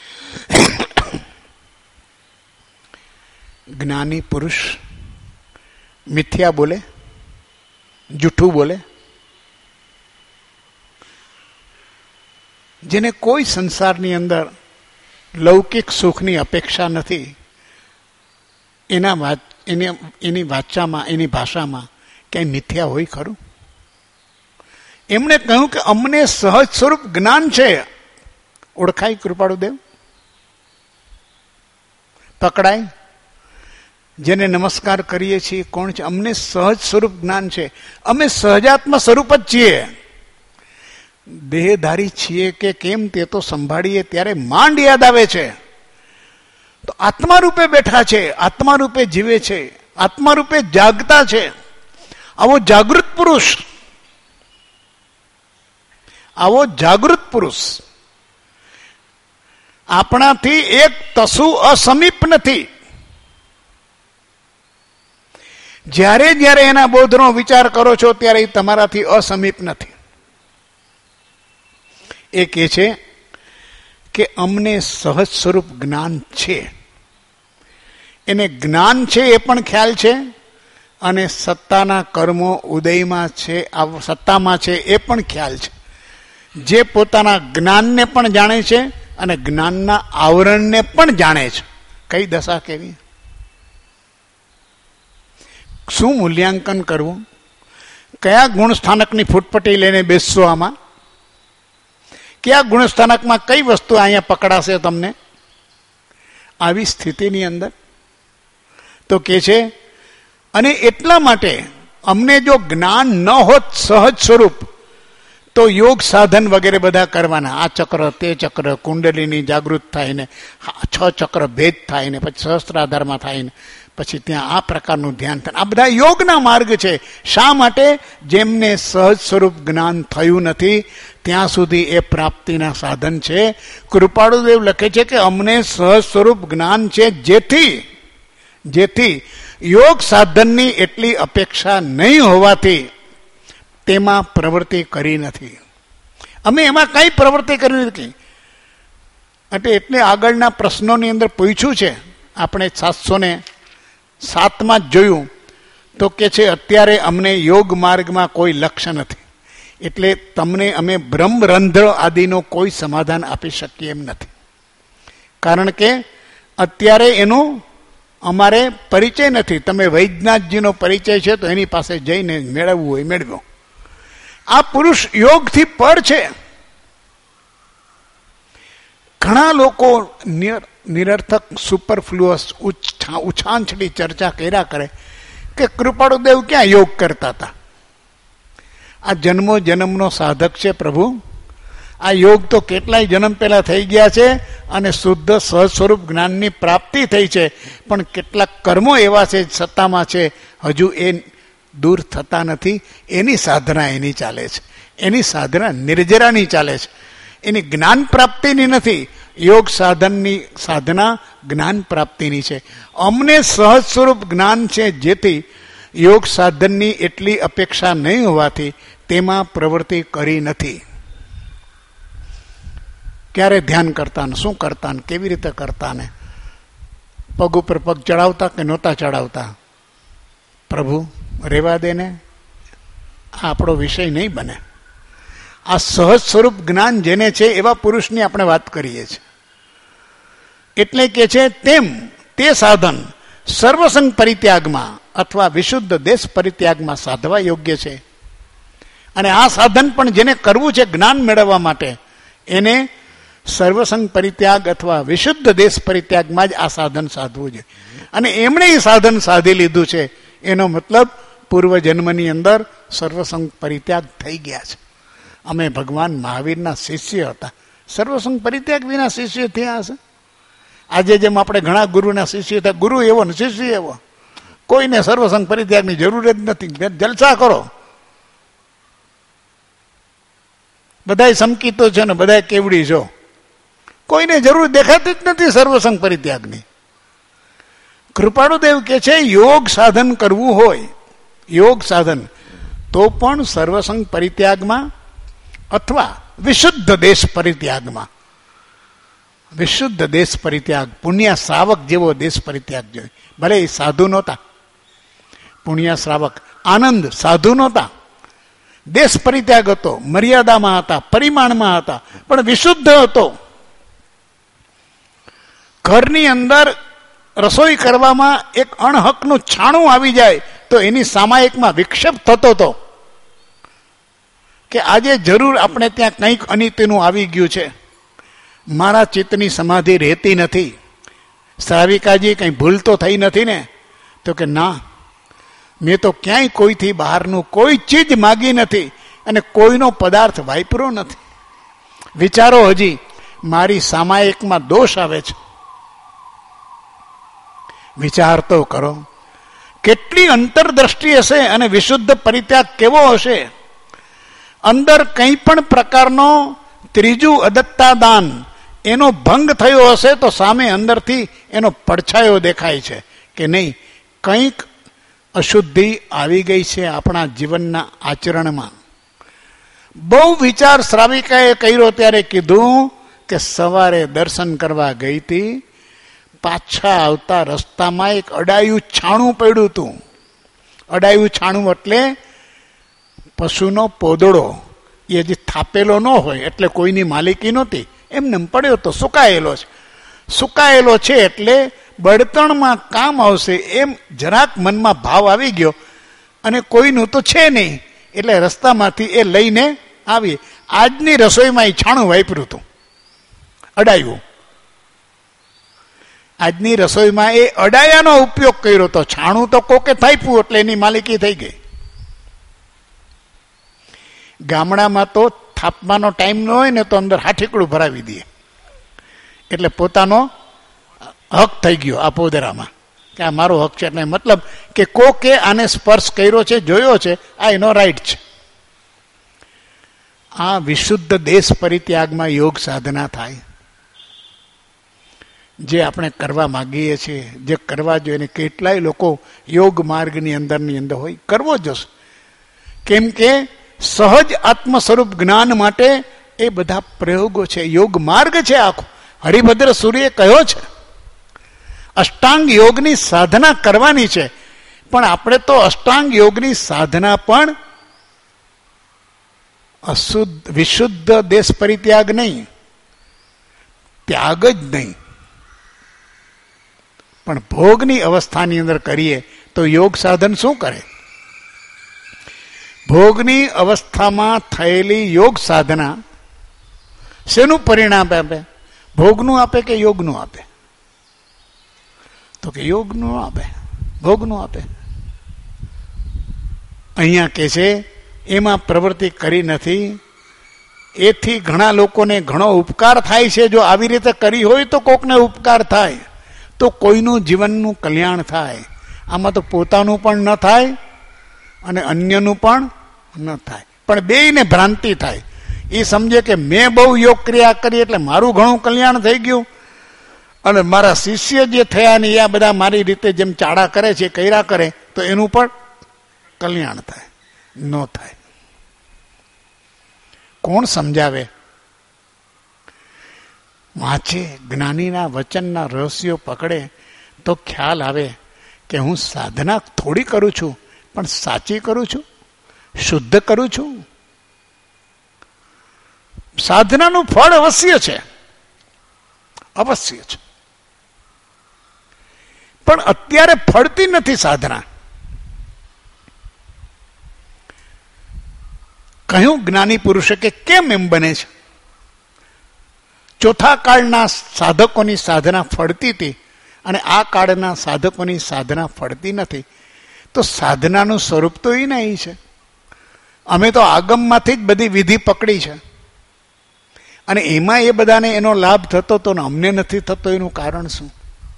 જ્ઞાની પુરુષ મિથ્યા બોલે, જૂઠું બોલે, જેને કોઈ સંસારની અંદર લૌકિક સુખની અપેક્ષા નથી, એની વાચામાં, એની ભાષામાં ક્યાંય મિથ્યા હોય ખરું? એમણે કહ્યું કે અમને સહજ સ્વરૂપ જ્ઞાન છે. ઓળખાય કૃપાળુદેવ? પકડાય? જેને નમસ્કાર કરીએ છીએ કોણ છે? અમને સહજ સ્વરૂપ જ્ઞાન છે. અમે સહજાત્મ સ્વરૂપ જ છીએ. દેહધારી છીએ કે કેમ તે તો સંભાળીએ ત્યારે માંડ યાદ આવે છે. તો આત્મા રૂપે બેઠા છે, આત્મા રૂપે જીવે છે, આત્મા રૂપે જાગતા છે. આવો જાગૃત પુરુષ, આવો જાગૃત પુરુષ આપણાથી એક તસુ અસમીપ નથી. જ્યારે જ્યારે એના બોધનો વિચાર કરો છો ત્યારે એ તમારાથી અસમીપ નથી. એ કહે છે કે અમને સહજ સ્વરૂપ જ્ઞાન છે. એને જ્ઞાન છે એ પણ ખ્યાલ છે, અને સત્તાના કર્મો ઉદયમાં છે, સત્તામાં છે એ પણ ખ્યાલ છે. જે પોતાના જ્ઞાનને પણ જાણે છે અને જ્ઞાનના આવરણને પણ જાણે છે. કઈ દશા કેવી! શું મૂલ્યાંકન કરવું? કયા ગુણસ્થાનકની ફૂટપટ્ટી લઈને બેસશો આમાં? કયા ગુણસ્થાનકમાં કઈ વસ્તુ અહીંયા પકડાશે તમને? આવી સ્થિતિની અંદર તો કે છે, અને એટલા માટે અમને જો જ્ઞાન ન હોત સહજ સ્વરૂપ તો યોગ સાધન વગેરે બધા કરવાના. આ ચક્ર તે ચક્ર કુંડલીની જાગૃત થાય ને 6 ચક્ર ભેદ થાય ને પછી સહસ્ત્રાધારમાં થાય ને પછી ત્યાં આ પ્રકારનું ધ્યાન થાય. આ બધા યોગના માર્ગ છે. શા માટે? જેમને સહજ સ્વરૂપ જ્ઞાન થયું નથી ત્યાં સુધી એ પ્રાપ્તિના સાધન છે. કૃપાળુદેવ લખે છે કે અમને સહજ સ્વરૂપ જ્ઞાન છે, જેથી યોગ સાધનની એટલી અપેક્ષા નહીં હોવાથી તેમાં પ્રવૃત્તિ કરી નથી. અમે એમાં કઈ પ્રવૃત્તિ કરી નથી. એટલે આગળના પ્રશ્નોની અંદર પૂછ્યું છે, આપણે 707માં જ જોયું તો કે છે અત્યારે અમને યોગ માર્ગમાં કોઈ લક્ષ્ય નથી, એટલે તમને અમે બ્રહ્મરંધ્ર આદિનો કોઈ સમાધાન આપી શકીએ એમ નથી. કારણ કે અત્યારે એનું અમારે પરિચય નથી. તમે વૈદ્યનાથજીનો પરિચય છે તો એની પાસે જઈને મેળવવું હોય મેળવ્યો. આ પુરુષ યોગથી પર છે. ઘણા લોકો નિરર્થક સુપરફ્લુઅસ ઉછાંછડી ચર્ચા કર્યા કરે કે કૃપાળુદેવ ક્યાં યોગ કરતા હતા. આ જન્મો જન્મનો સાધક છે પ્રભુ. આ યોગ તો કેટલાય જન્મ પહેલા થઈ ગયા છે અને શુદ્ધ સહજ સ્વરૂપ જ્ઞાનની પ્રાપ્તિ થઈ છે, પણ કેટલાક કર્મો એવા છે, સત્તામાં છે, હજુ એ દૂર થતા નથી. એની સાધના એની ચાલે છે. એની સાધના નિર્જરાની ચાલે છે. એની જ્ઞાન પ્રાપ્તિની નથી. યોગ સાધનની સાધના જ્ઞાન પ્રાપ્તિની છે. અમને સહજ સ્વરૂપ જ્ઞાન છે, જેથી યોગ સાધનની એટલી અપેક્ષા નહીં હોવાથી તેમાં પ્રવૃત્તિ કરી નથી. ક્યારે ધ્યાન કરતા ને શું કરતા ને કેવી રીતે કરતા ને પગ ઉપર પગ ચડાવતા કે નહોતા ચડાવતા? પ્રભુ રેવા દે ને, આ આપણો વિષય નહીં બને. આ સહજ સ્વરૂપ જ્ઞાન જેને છે એવા પુરુષની આપણે વાત કરીએ છીએ. એટલે કે છે તેમ તે સાધન સર્વસંગ પરિત્યાગમાં અથવા વિશુદ્ધ દેશ પરિત્યાગમાં સાધવા યોગ્ય છે. અને આ સાધન પણ જેને કરવું છે જ્ઞાન મેળવવા માટે, એને સર્વસંગ પરિત્યાગ અથવા વિશુદ્ધ દેશ પરિત્યાગમાં જ આ સાધન સાધવું જોઈએ. અને એમણે એ સાધન સાધી લીધું છે. એનો મતલબ પૂર્વ જન્મની અંદર સર્વસંગ પરિત્યાગ થઈ ગયા છે. અમે ભગવાન મહાવીરના શિષ્ય હતા. સર્વસંગ પરિત્યાગ વિના શિષ્ય થયા હશે? આજે જેમ આપણે ઘણા ગુરુના શિષ્ય હતા, ગુરુ એવો ને શિષ્ય એવો. કોઈને સર્વસંગ પરિત્યાગની જરૂર જ નથી. જલસા કરો. બધા સંકિતો છે ને બધા કેવડી છો. કોઈને જરૂર દેખાતી જ નથી સર્વસંગ પરિત્યાગની. કૃપાળુદેવ કે છે યોગ સાધન કરવું હોય, યોગ સાધન, તો પણ સર્વસંગ પરિત્યાગમાં અથવા વિશુદ્ધ દેશ પરિત્યાગમાં. વિશુદ્ધ દેશ પરિત્યાગ, પુણ્ય શ્રાવક જેવો દેશ પરિત્યાગ જોઈએ. ભલે એ સાધુ નહોતા, પુણ્ય શ્રાવક આનંદ સાધુ નહોતા, દેશ પરિત્યાગ હતો, મર્યાદામાં હતા, પરિમાણમાં હતા, પણ વિશુદ્ધ હતો. ઘરની અંદર રસોઈ કરવામાં એક અણહકનું છાણું આવી જાય તો એની સામાયિકમાં વિક્ષેપ થતો હતો કે આજે જરૂર આપણે ત્યાં કંઈક અનિત્યનું આવી ગયું છે, મારા ચિત્તની સમાધિ રહેતી નથી. શ્રાવિકાજી કંઈ ભૂલ તો થઈ નથી ને? તો કે ના, મેં તો ક્યાંય કોઈથી બહારનું કોઈ ચીજ માગી નથી અને કોઈનો પદાર્થ વાપર્યો નથી. વિચારો, હજી મારી સામાયિકમાં દોષ આવે છે. વિચાર તો કરો, કેટલી અંતરદ્રષ્ટિ હશે અને વિશુદ્ધ પરિત્યાગ કેવો હશે. અંદર કંઈ પણ પ્રકારનો ત્રીજું અદત્તા દાન એનો ભંગ થયો હશે તો સામે અંદરથી એનો પડછાયો દેખાય છે કે નહીં, કંઈક અશુદ્ધિ આવી ગઈ છે આપણા જીવનના આચરણમાં. બહુ વિચાર શ્રાવિકાએ કર્યો ત્યારે કીધું કે સવારે દર્શન કરવા ગઈ હતી, પાછા આવતા રસ્તામાં એક અડાયું છાણું પડ્યું હતું. અડાયું છાણું એટલે પશુનો પોદળો, એ હજી થાપેલો ન હોય એટલે કોઈની માલિકી નહોતી, એમને પડ્યો તો સુકાયેલો છે. સુકાયેલો છે એટલે બળતણમાં કામ આવશે એમ જરાક મનમાં ભાવ આવી ગયો, અને કોઈનું તો છે નહીં એટલે રસ્તામાંથી એ લઈને આવી. આજની રસોઈમાં એ છાણું વાપર્યું હતું, અડાયું. આજની રસોઈમાં એ અડાયાનો ઉપયોગ કર્યો હતો. છાણું તો કોકે થાપ્યું એટલે એની માલિકી થઈ ગઈ. ગામડામાં તો થાપવાનો ટાઈમ ન હોય ને તો અંદર હાઠીકડું ભરાવી દે એટલે પોતાનો હક થઈ ગયો આ પોદરામાં, કે આ મારો હક છે. એટલે મતલબ કે કોકે આને સ્પર્શ કર્યો છે, જોયો છે, આ એનો રાઈટ છે. આ વિશુદ્ધ દેશ પરિત્યાગમાં યોગ સાધના થાય, જે આપણે કરવા માંગીએ છીએ, જે કરવા જોઈએ. કેટલાય લોકો યોગ માર્ગની અંદર હોય, કરવો જ હશે. કેમ કે સહજ આત્મ સ્વરૂપ જ્ઞાન માટે એ બધા પ્રયોગો છે. યોગ માર્ગ છે આખો. હરિભદ્ર સૂર્યે કહ્યો છે અષ્ટાંગ યોગની સાધના કરવાની છે, પણ આપણે તો અષ્ટાંગ યોગની સાધના પણ વિશુદ્ધ દેશ પરિત્યાગ નહીં, ત્યાગ જ નહીં, પણ ભોગની અવસ્થાની અંદર કરીએ તો યોગ સાધન શું કરે? ભોગની અવસ્થામાં થયેલી યોગ સાધના શેનું પરિણામ આપે? ભોગનું આપે કે યોગનું આપે? તો કે યોગનું આપે, ભોગનું આપે. અહીંયા કે છે એમાં પ્રવૃત્તિ કરી નથી, એથી ઘણા લોકોને ઘણો ઉપકાર થાય છે. જો આવી રીતે કરી હોય તો કોકને ઉપકાર થાય, તો કોઈનું જીવનનું કલ્યાણ થાય. આમાં તો પોતાનું પણ ન થાય અને અન્યનું પણ ન થાય, પણ બેયને ભ્રાંતિ થાય. એ સમજે કે મેં બહુ યોગ ક્રિયા કરી એટલે મારું ઘણું કલ્યાણ થઈ ગયું, અને મારા શિષ્ય જે થયા ને એ બધા મારી રીતે જેમ ચાડા કરે છે, કર્યા કરે, તો એનું પણ કલ્યાણ થાય. ન થાય. કોણ સમજાવે? વાંચે, જ્ઞાનીના વચનના રહસ્યો પકડે તો ખ્યાલ આવે કે હું સાધના થોડી કરું છું, પણ સાચી કરું છું, શુદ્ધ કરું છું. સાધનાનું ફળ અવશ્ય છે, અવશ્ય છે, પણ અત્યારે ફળતી નથી સાધના. કહ્યું જ્ઞાની પુરુષે કે કેમ એમ બને છે? ચોથા કાળના સાધકોની સાધના ફળતી હતી અને આ કાળના સાધકોની સાધના ફળતી નથી. તો સાધનાનું સ્વરૂપ તો એ નહીં છે. અમે તો આગમમાંથી જ બધી વિધિ પકડી છે, અને એમાં એ બધાને એનો લાભ થતો તો અમને નથી થતો. એનું કારણ શું?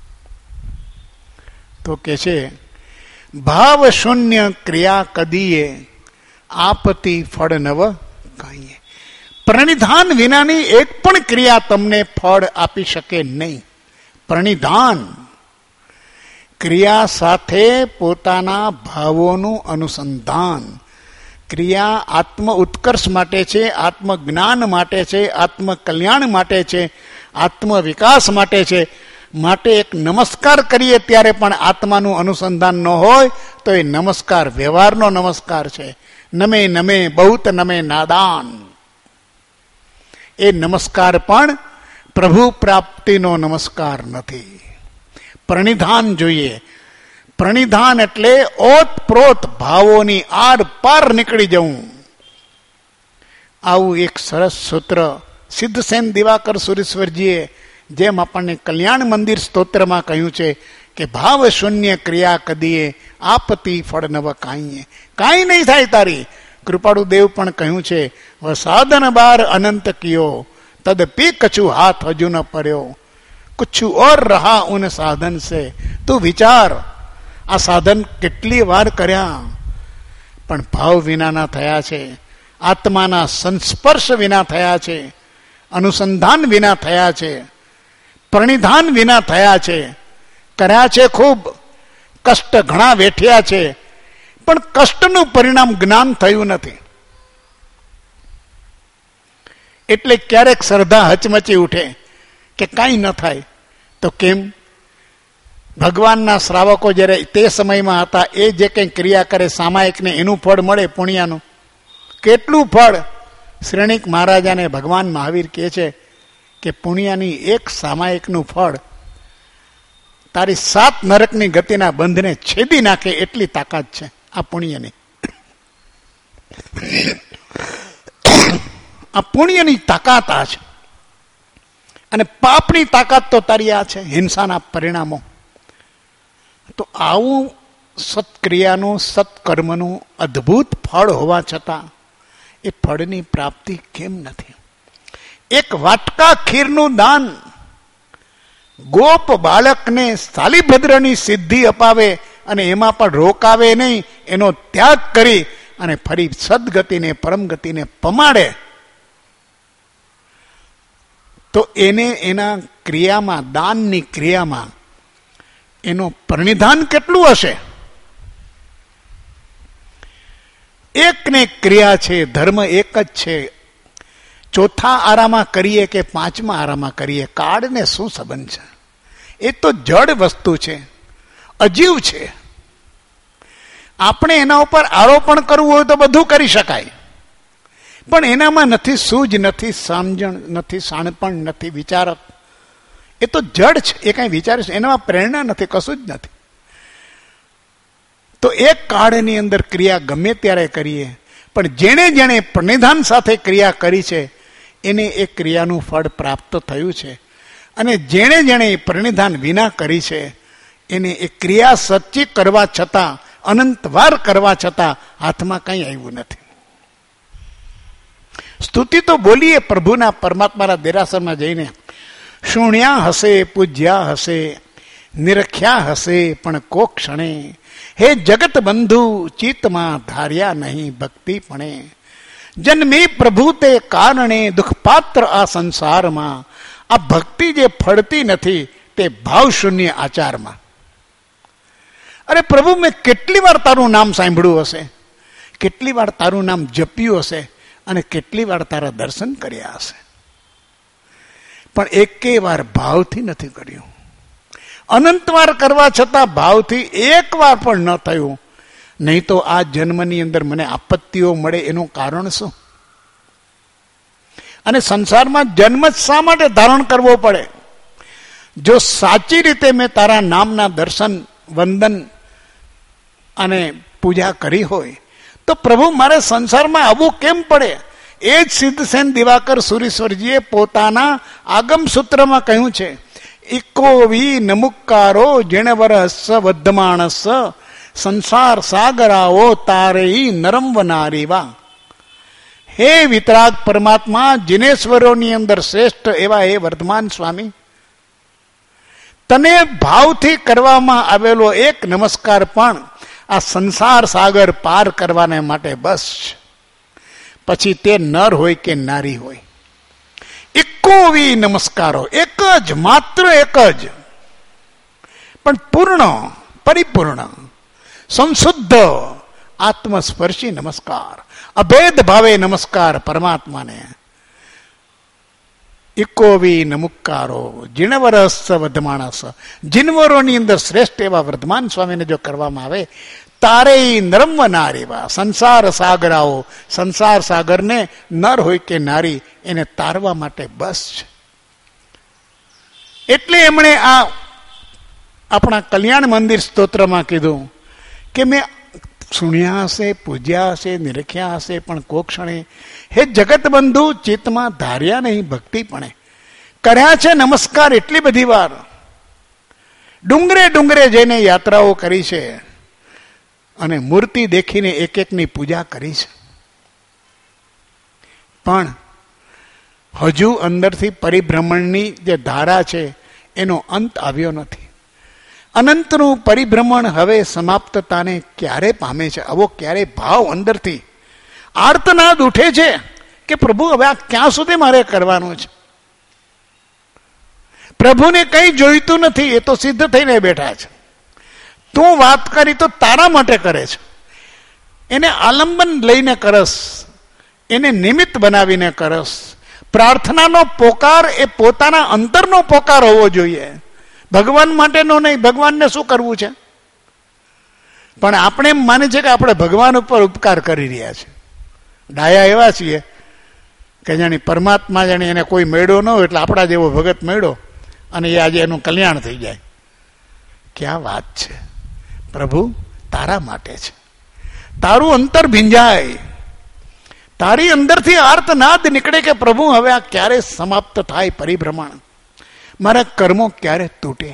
તો કે છે ભાવ શૂન્ય ક્રિયા કદીએ આપતી ફળ નવ કહીએ. પ્રણિધાન વિનાની એક પણ ક્રિયા તમને ફળ આપી શકે નહીં. પ્રણિધાન, ક્રિયા સાથે પોતાના ભાવોનું અનુસંધાન. ક્રિયા આત્મ ઉત્કર્ષ માટે છે, આત્મ જ્ઞાન માટે છે, આત્મ કલ્યાણ માટે છે, આત્મ વિકાસ માટે છે. માટે એક નમસ્કાર કરીએ ત્યારે પણ આત્માનું અનુસંધાન ન હોય તો એ નમસ્કાર વ્યવહારનો નમસ્કાર છે. નમે નમે બહુત નમે નાદાન. એ નમસ્કાર પણ પ્રભુ પ્રાપ્તિનો નમસ્કાર નથી. પ્રણિધાન જોઈએ. પ્રણિધાન એટલે ઓતપ્રોત ભાવોની આર પાર નીકળી જવું. આવું એક સરસ સૂત્ર સિદ્ધસેન દિવાકર સુરેશ્વરજીએ જેમ આપણને કલ્યાણ મંદિર સ્તોત્રમાં કહ્યું છે કે ભાવ શૂન્ય ક્રિયા કદીએ આપતી ફળ નવ કાંઈએ. કાંઈ નહીં થાય તારી. કૃપાળુ દેવ પણ કહ્યું છે સાધન બાર અનંત કિયો તદપી કછુ હાથ હજુ ન पर्यो કુછુ ઓર રહા ઉન સાધન સે. તું વિચાર, આ સાધન કેટલી વાર કર્યા પણ ભાવ વિનાના થયા છે, આત્માના સંસ્પર્શ વિના થયા છે. અનુસંધાન વિના થયા છે, પ્રણિધાન વિના થયા છે, કર્યા છે ખૂબ, કષ્ટ ઘણા વેઠ્યા છે, પણ કષ્ટનું પરિણામ જ્ઞાન થયું નથી. એટલે ક્યારેક શ્રદ્ધા હચમચી ઉઠે કે કાંઈ ન થાય. તો કેમ? ભગવાનના શ્રાવકો જ્યારે તે સમયમાં હતા, એ જે કંઈ ક્રિયા કરે સામાયિકને એનું ફળ મળે પુણ્યનું. કેટલું ફળ? શ્રેણિક મહારાજાને ભગવાન મહાવીર કહે છે કે પુણ્યની એક સામાયિકનું ફળ તારી 7 નરકની ગતિના બંધને છેદી નાખે એટલી તાકાત છે આ પુણ્યની. આ પુણ્યની તાકાત આ છે. અને પાપની તાકાત તો તારી આ છે, હિંસાના પરિણામો. તો આવું સત્ક્રિયાનું, સત્કર્મનું અદ્ભુત ફળ હોવા છતાં એ ફળની પ્રાપ્તિ કેમ નથી? એક વાટકા ખીરનું દાન ગોપ બાળકને શાલિભદ્રની સિદ્ધિ અપાવે અને એમાં પણ રોકાવે નહીં, એનો ત્યાગ કરી અને ફરી સદગતિને, પરમગતિને પમાડે, તો એને એના ક્રિયામાં, દાનની ક્રિયામાં એનું પરિણામ કેટલું હશે? એકને ક્રિયા છે, ધર્મ એક જ છે. ચોથા આરામાં કરીએ કે 5મા આરામાં કરીએ, કાળને શું સંબંધ છે? એ તો જડ વસ્તુ છે, અજીવ છે. આપણે એના ઉપર આરોપણ કરવું હોય તો બધું કરી શકાય, પણ એનામાં નથી સૂઝ, નથી સમજણ, નથી શાણપણ, નથી વિચારક. એ તો જડ છે, એ કઈ વિચારે છે, એનામાં પ્રેરણા નથી, કશું જ નથી. તો એક કાળની અંદર ક્રિયા ગમે ત્યારે કરીએ, પણ જેણે જેણે પ્રણિધાન સાથે ક્રિયા કરી છે એને એ ક્રિયાનું ફળ પ્રાપ્ત થયું છે. અને જેણે જેણે પ્રણિધાન વિના કરી છે એને એ ક્રિયા સચ્ચી કરવા છતાં, અનંતવાર કરવા છતાં હાથમાં કંઈ આવ્યું નથી. સ્તુતિ તો બોલીએ પ્રભુના, પરમાત્માના દેરાસરમાં જઈને, શુણ્યા હશે, પૂજ્યા હશે, નિરખ્યા હશે, પણ કોક ક્ષણે હે જગત બંધુ ચિત્તમાં ધાર્યા નહીં ભક્તિ પણે. જન્મી પ્રભુ તે કારણે દુઃખપાત્ર આ સંસારમાં, આ ભક્તિ જે ફળતી નથી તે ભાવ શૂન્ય આચારમાં. અરે પ્રભુ, મેં કેટલી વાર તારું નામ સાંભળ્યું હશે, કેટલી વાર તારું નામ જપ્યું હશે, અને કેટલી વાર તારા દર્શન કર્યા હશે, પણ એકે વાર ભાવથી નથી કર્યું. અનંત વાર કરવા છતાં ભાવથી એક વાર પણ ન થયું. નહીં તો આ જન્મની અંદર મને આપત્તિઓ મળે એનું કારણ શું? અને સંસારમાં જન્મ જ શા માટે ધારણ કરવો પડે? જો સાચી રીતે મેં તારા નામના દર્શન, વંદન અને પૂજા કરી હોય તો પ્રભુ મારે સંસારમાં આવવું કેમ પડે? એ જ સિદ્ધસેન દિવાકર સુરીશ્વરજીએ પોતાના આગમ સૂત્રમાં કહ્યું છે, ઇકો વી નમુક્કારો જીણવરસ વધમાણસ સંસાર સાગરાઓ તારેઈ નરમવનારીવા. હે વિતરાગ પરમાત્મા, જિનેશ્વરોની અંદર શ્રેષ્ઠ એવા હે વર્ધમાન સ્વામી, તને ભાવથી કરવામાં આવેલો એક નમસ્કાર પણ આ સંસાર સાગર પાર કરવાને માટે બસ. પછી તે નર હોય કે નારી હોય, એકોવી નમસ્કારો, એક જ, માત્ર એક જ, પણ પૂર્ણ, પરિપૂર્ણ, સંશુદ્ધ, આત્મસ્પર્શી નમસ્કાર, અભેદ ભાવે નમસ્કાર પરમાત્માને. એકોવી નમુક્કારો જીણવરસ વર્ધમાણસ, જીનવરોની અંદર શ્રેષ્ઠ એવા વર્ધમાન સ્વામીને જો કરવામાં આવે, તારે નરમવનાર એવા સંસાર સાગરાઓ, સંસાર સાગરને નર હોય કે નારી એને તારવા માટે બસ છે. એટલે એમણે આ આપણા કલ્યાણ મંદિર સ્તોત્રમાં કીધું કે મેં સુણ્યા હશે, પૂજ્યા હશે, નિરખ્યા હશે, પણ કોક ક્ષણે હે જગત બંધુ ચિત્તમાં ધાર્યા નહીં ભક્તિ પણે. કર્યા છે નમસ્કાર એટલી બધી વાર, ડુંગરે ડુંગરે જઈને યાત્રાઓ કરી છે અને મૂર્તિ દેખીને એક એકની પૂજા કરી છે, પણ હજુ અંદરથી પરિભ્રમણની જે ધારા છે એનો અંત આવ્યો નથી. અનંતનું પરિભ્રમણ હવે સમાપ્તતાને ક્યારે પામે છે? આવો ક્યારે ભાવ અંદરથી આર્તનાદ ઉઠે છે કે પ્રભુ હવે આ ક્યાં સુધી મારે કરવાનું છે? પ્રભુને કંઈ જોઈતું નથી, એ તો સિદ્ધ થઈને બેઠા છે. તું વાત કરી તો તારા માટે કરે છે. એને આલંબન લઈને કરસ, એને નિમિત્ત બનાવીને કરસ. પ્રાર્થનાનો પોકાર એ પોતાના અંતરનો પોકાર હોવો જોઈએ, ભગવાન માટેનો નહીં. ભગવાનને શું કરવું છે? પણ આપણે એમ માને છે કે આપણે ભગવાન ઉપર ઉપકાર કરી રહ્યા છીએ. ડાયા એવા છીએ કે જાણે પરમાત્મા જાણે એને કોઈ મેળો ન હોય એટલે આપણા જેવો ભગત મેળો અને એ આજે એનું કલ્યાણ થઈ જાય. ક્યાં વાત છે? પ્રભુ તારા માટે છે. તારું અંતર ભીંજાય, તારી અંદરથી આર્તનાદ નીકળે કે પ્રભુ હવે આ ક્યારે સમાપ્ત થાય પરિભ્રમણ, મારા કર્મો ક્યારે તૂટે.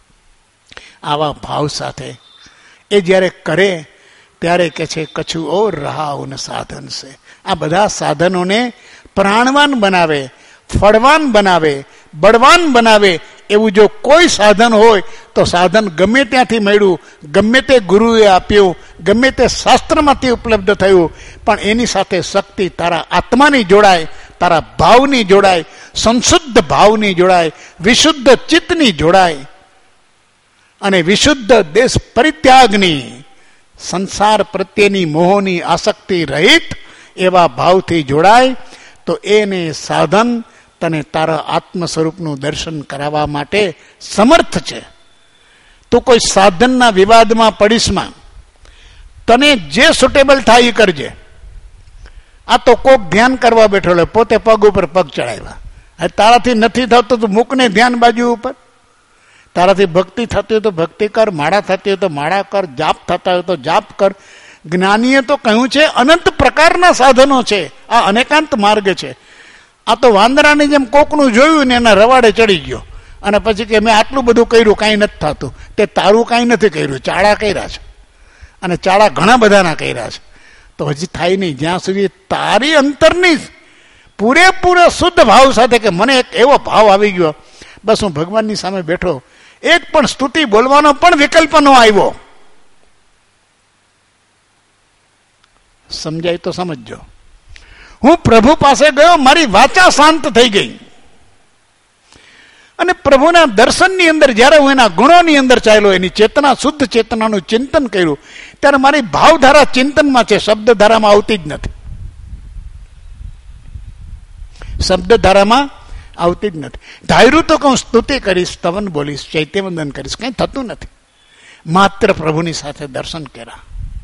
આવા ભાવ સાથે એ જ્યારે કરે ત્યારે કે છે કછું ઓર રહા ઉન સાધન છે. આ બધા સાધનોને પ્રાણવાન બનાવે, ફળવાન બનાવે, બળવાન બનાવે એવું જો કોઈ સાધન હોય તો સાધન ગમે ત્યાંથી મળ્યું, ગમે તે ગુરુએ આપ્યું, ગમે તે શાસ્ત્રમાંથી ઉપલબ્ધ થયું, પણ એની સાથે શક્તિ તારા આત્માની જોડાય, તારા ભાવની જોડાય, સંશુદ્ધ ભાવની જોડાય, વિશુદ્ધ ચિત્તની જોડાય અને વિશુદ્ધ દેશ પરિત્યાગની, સંસાર પ્રત્યેની મોહની આસક્તિ રહિત એવા ભાવથી જોડાય તો એને સાધન તને તારા આત્મ સ્વરૂપનું દર્શન કરાવવા માટે સમર્થ છે. તું કોઈ સાધનના વિવાદમાં પડીશમાં, તને જે સુટેબલ થાય એ કરજે. આ તો કોક ધ્યાન કરવા બેઠો, પોતે પગ ઉપર પગ ચડાવ્યા. તારાથી નથી થતું તો મૂકને ધ્યાન બાજુ ઉપર. તારાથી ભક્તિ થતી હોય તો ભક્તિ કર, માળા થતી હોય તો માળા કર, જાપ થતા હોય તો જાપ કર. જ્ઞાનીએ તો કહ્યું છે અનંત પ્રકારના સાધનો છે, આ અનેકાંત માર્ગ છે. આ તો વાંદરાની જેમ કોકનું જોયું ને એના રવાડે ચડી ગયો અને પછી કે મેં આટલું બધું કર્યું કાંઈ નથી થતું. તે તારું કાંઈ નથી કર્યું, ચાળા કર્યા છે અને ચાળા ઘણા બધાના કર્યા છે તો હજી થાય નહીં. જ્યાં સુધી તારી અંતરની પૂરેપૂરો શુદ્ધ ભાવ સાથે કે મને એક એવો ભાવ આવી ગયો, બસ હું ભગવાનની સામે બેઠો, એક પણ સ્તુતિ બોલવાનો પણ વિકલ્પ ન આવ્યો. સમજાય તો સમજજો. હું પ્રભુ પાસે ગયો, મારી વાચા શાંત થઈ ગઈ અને પ્રભુના દર્શનની અંદર જ્યારે હું એના ગુણોની અંદર ચાલ્યો, એની ચેતના, શુદ્ધ ચેતનાનું ચિંતન કર્યું, ત્યારે મારી ભાવધારા ચિંતનમાં છે, શબ્દધારામાં આવતી જ નથી. શબ્દધારામાં આવતી જ નથી. ધાર્યું તો હું સ્તુતિ કરીશ, સ્તવન બોલીશ, ચૈત્યવંદન કરીશ, કંઈ થતું નથી. માત્ર પ્રભુની સાથે દર્શન કર્યા,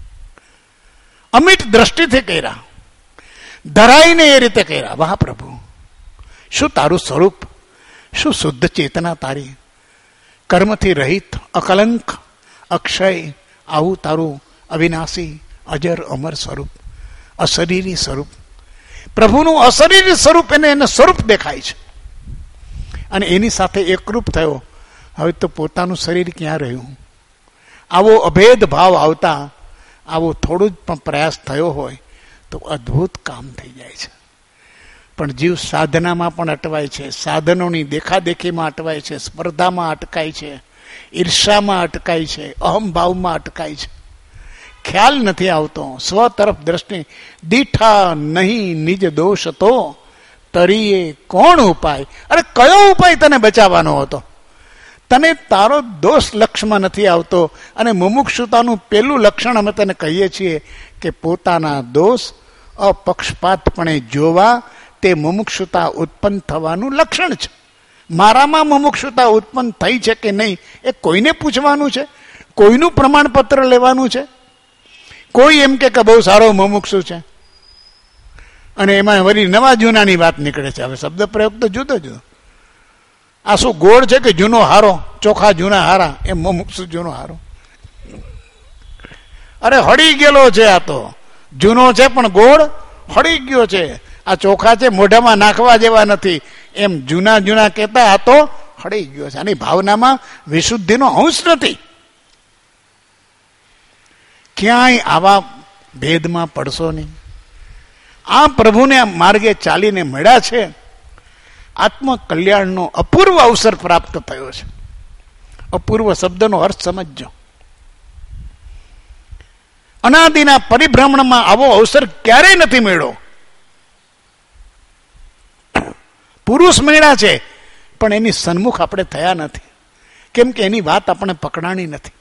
અમિટ દ્રષ્ટિથી કર્યા, ધરાઈને એ રીતે કર્યા. વાહ પ્રભુ, શું તારું સ્વરૂપ, શું શુદ્ધ ચેતના તારી, કર્મથી રહિત, અકલંક, અક્ષય, આવું તારું અવિનાશી, અજર, અમર સ્વરૂપ, અશરીરી સ્વરૂપ. પ્રભુનું અશરીરી સ્વરૂપ એને સ્વરૂપ દેખાય છે અને એની સાથે એકરૂપ થયો. હવે તો પોતાનું શરીર ક્યાં રહ્યું? આવો અભેદ ભાવ આવતા આવો થોડું જ પણ પ્રયાસ થયો હોય તો અદ્ભુત કામ થઈ જાય છે. પણ જીવ સાધનામાં પણ અટવાય છે, સાધનોની દેખાદેખીમાં અટવાય છે, સ્પર્ધામાં અટકાય છે, ઈર્ષામાં અટકાય છે, અહમભાવમાં અટકાય છે. ખ્યાલ નથી આવતો, સ્વ તરફ દ્રષ્ટિ. દીઠા નહીં નિજ દોષ તો તરીએ કોણ ઉપાય? અરે કયો ઉપાય તને બચાવવાનો હતો? તને તારો દોષ લક્ષમાં નથી આવતો. અને મુમુક્ષુતાનું પેલું લક્ષણ અમે તને કહીએ છીએ કે પોતાના દોષ અપક્ષપાતપણે જોવા, તે મુમુક્ષુતા ઉત્પન્ન થવાનું લક્ષણ છે. મારામાં મુમુક્ષુતા ઉત્પન્ન થઈ છે કે નહીં એ કોઈને પૂછવાનું છે? કોઈનું પ્રમાણપત્ર લેવાનું છે? કોઈ એમ કે બહુ સારો મુમુક્ષુ છે અને એમાં વળી નવા જૂનાની વાત નીકળે છે. હવે શબ્દ પ્રયોગ તો જુદો જુદો. આ શું ગોળ છે કે જૂનો હારો? ચોખા જૂના હારા, એમ મુમુક્ષુ જૂનો હારો. અરે હળી ગયેલો છે, આ તો જૂનો છે પણ ગોળ હળી ગયો છે. આ ચોખા છે મોઢામાં નાખવા જેવા નથી, એમ જૂના જૂના કહેતા આ તો હળી ગયો છે. આની ભાવનામાં વિશુદ્ધિનો અંશ નથી. ક્યાંય આવા ભેદમાં પડશો નહીં. આ પ્રભુને માર્ગે ચાલીને મળ્યા છે, આત્મકલ્યાણનો અપૂર્વ અવસર પ્રાપ્ત થયો છે. અપૂર્વ શબ્દનો અર્થ સમજજો. અનાદિના પરિભ્રમણમાં આવો અવસર ક્યારેય નથી મળ્યો. પુરુષ મળ્યા છે પણ એની સન્મુખ આપણે થયા નથી, કેમ કે એની વાત આપણે પકડાણી નથી.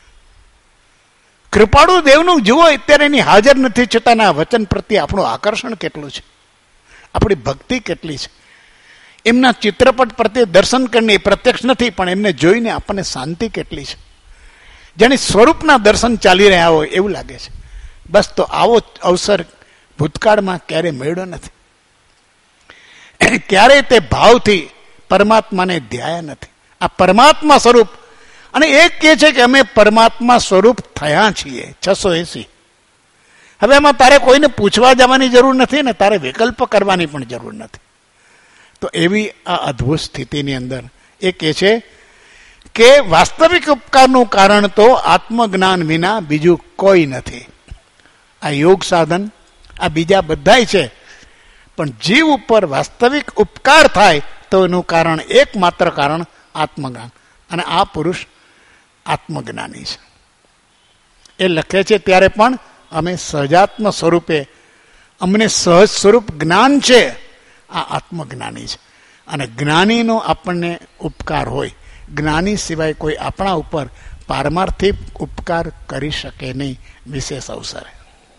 કૃપાળુ દેવનું જુઓ, અત્યારે એની હાજર નથી છતાં આ વચન પ્રત્યે આપણું આકર્ષણ કેટલું છે, આપણી ભક્તિ કેટલી છે. એમના ચિત્રપટ પ્રત્યે દર્શન કરીને પ્રત્યક્ષ નથી, પણ એમને જોઈને આપણને શાંતિ કેટલી છે. જેની સ્વરૂપના દર્શન ચાલી રહ્યા હોય એવું લાગે છે. બસ તો આવો અવસર ભૂતકાળમાં ક્યારે મળ્યો નથી. ક્યારેય તે ભાવથી પરમાત્માને ધ્યાયા નથી. આ પરમાત્મા સ્વરૂપ, અને એક કહે છે કે અમે પરમાત્મા સ્વરૂપ થયા છીએ 680. હવે એમાં તારે કોઈને પૂછવા જવાની જરૂર નથી ને તારે વિકલ્પ કરવાની પણ જરૂર નથી. તો એવી આ અદ્ભુત સ્થિતિની અંદર એ કહે છે કે વાસ્તવિક ઉપકારનું કારણ તો આત્મજ્ઞાન વિના બીજું કોઈ નથી. આ યોગ સાધન, આ બીજા બધાય છે, પણ જીવ ઉપર વાસ્તવિક ઉપકાર થાય તો એનું કારણ, એકમાત્ર કારણ આત્મજ્ઞાન. અને આ પુરુષ આત્મજ્ઞાની છે. એ લખે છે ત્યારે પણ અમે સહજાત્મ સ્વરૂપે, અમને સહજ સ્વરૂપ જ્ઞાન છે, આ આત્મજ્ઞાની છે. અને જ્ઞાનીનો આપણને ઉપકાર હોય, જ્ઞાની સિવાય કોઈ આપણા ઉપર પારમાર્થિક ઉપકાર કરી શકે નહીં. વિશેષ અવસરે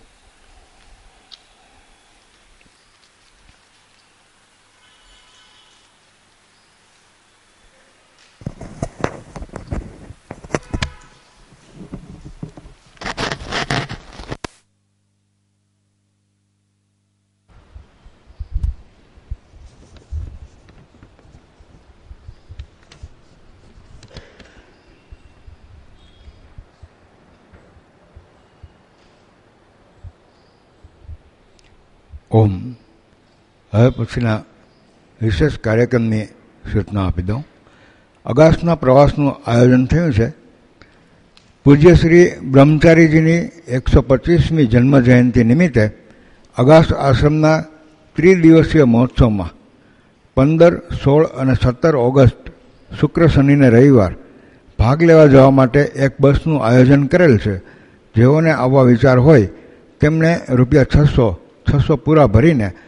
ઓમ. હવે પછીના વિશેષ કાર્યક્રમની સૂચના આપી દઉં. અગાસના પ્રવાસનું આયોજન થયું છે. પૂજ્ય શ્રી બ્રહ્મચારીજીની 125મી જન્મજયંતિ નિમિત્તે અગાસ આશ્રમના ત્રિદિવસીય મહોત્સવમાં 15, 16 અને 17 ઓગસ્ટ શુક્ર, શનિ ને રવિવાર ભાગ લેવા જવા માટે એક બસનું આયોજન કરેલ છે. જેઓને આવવા વિચાર હોય તેમણે ₹600 પૂરા ભરીને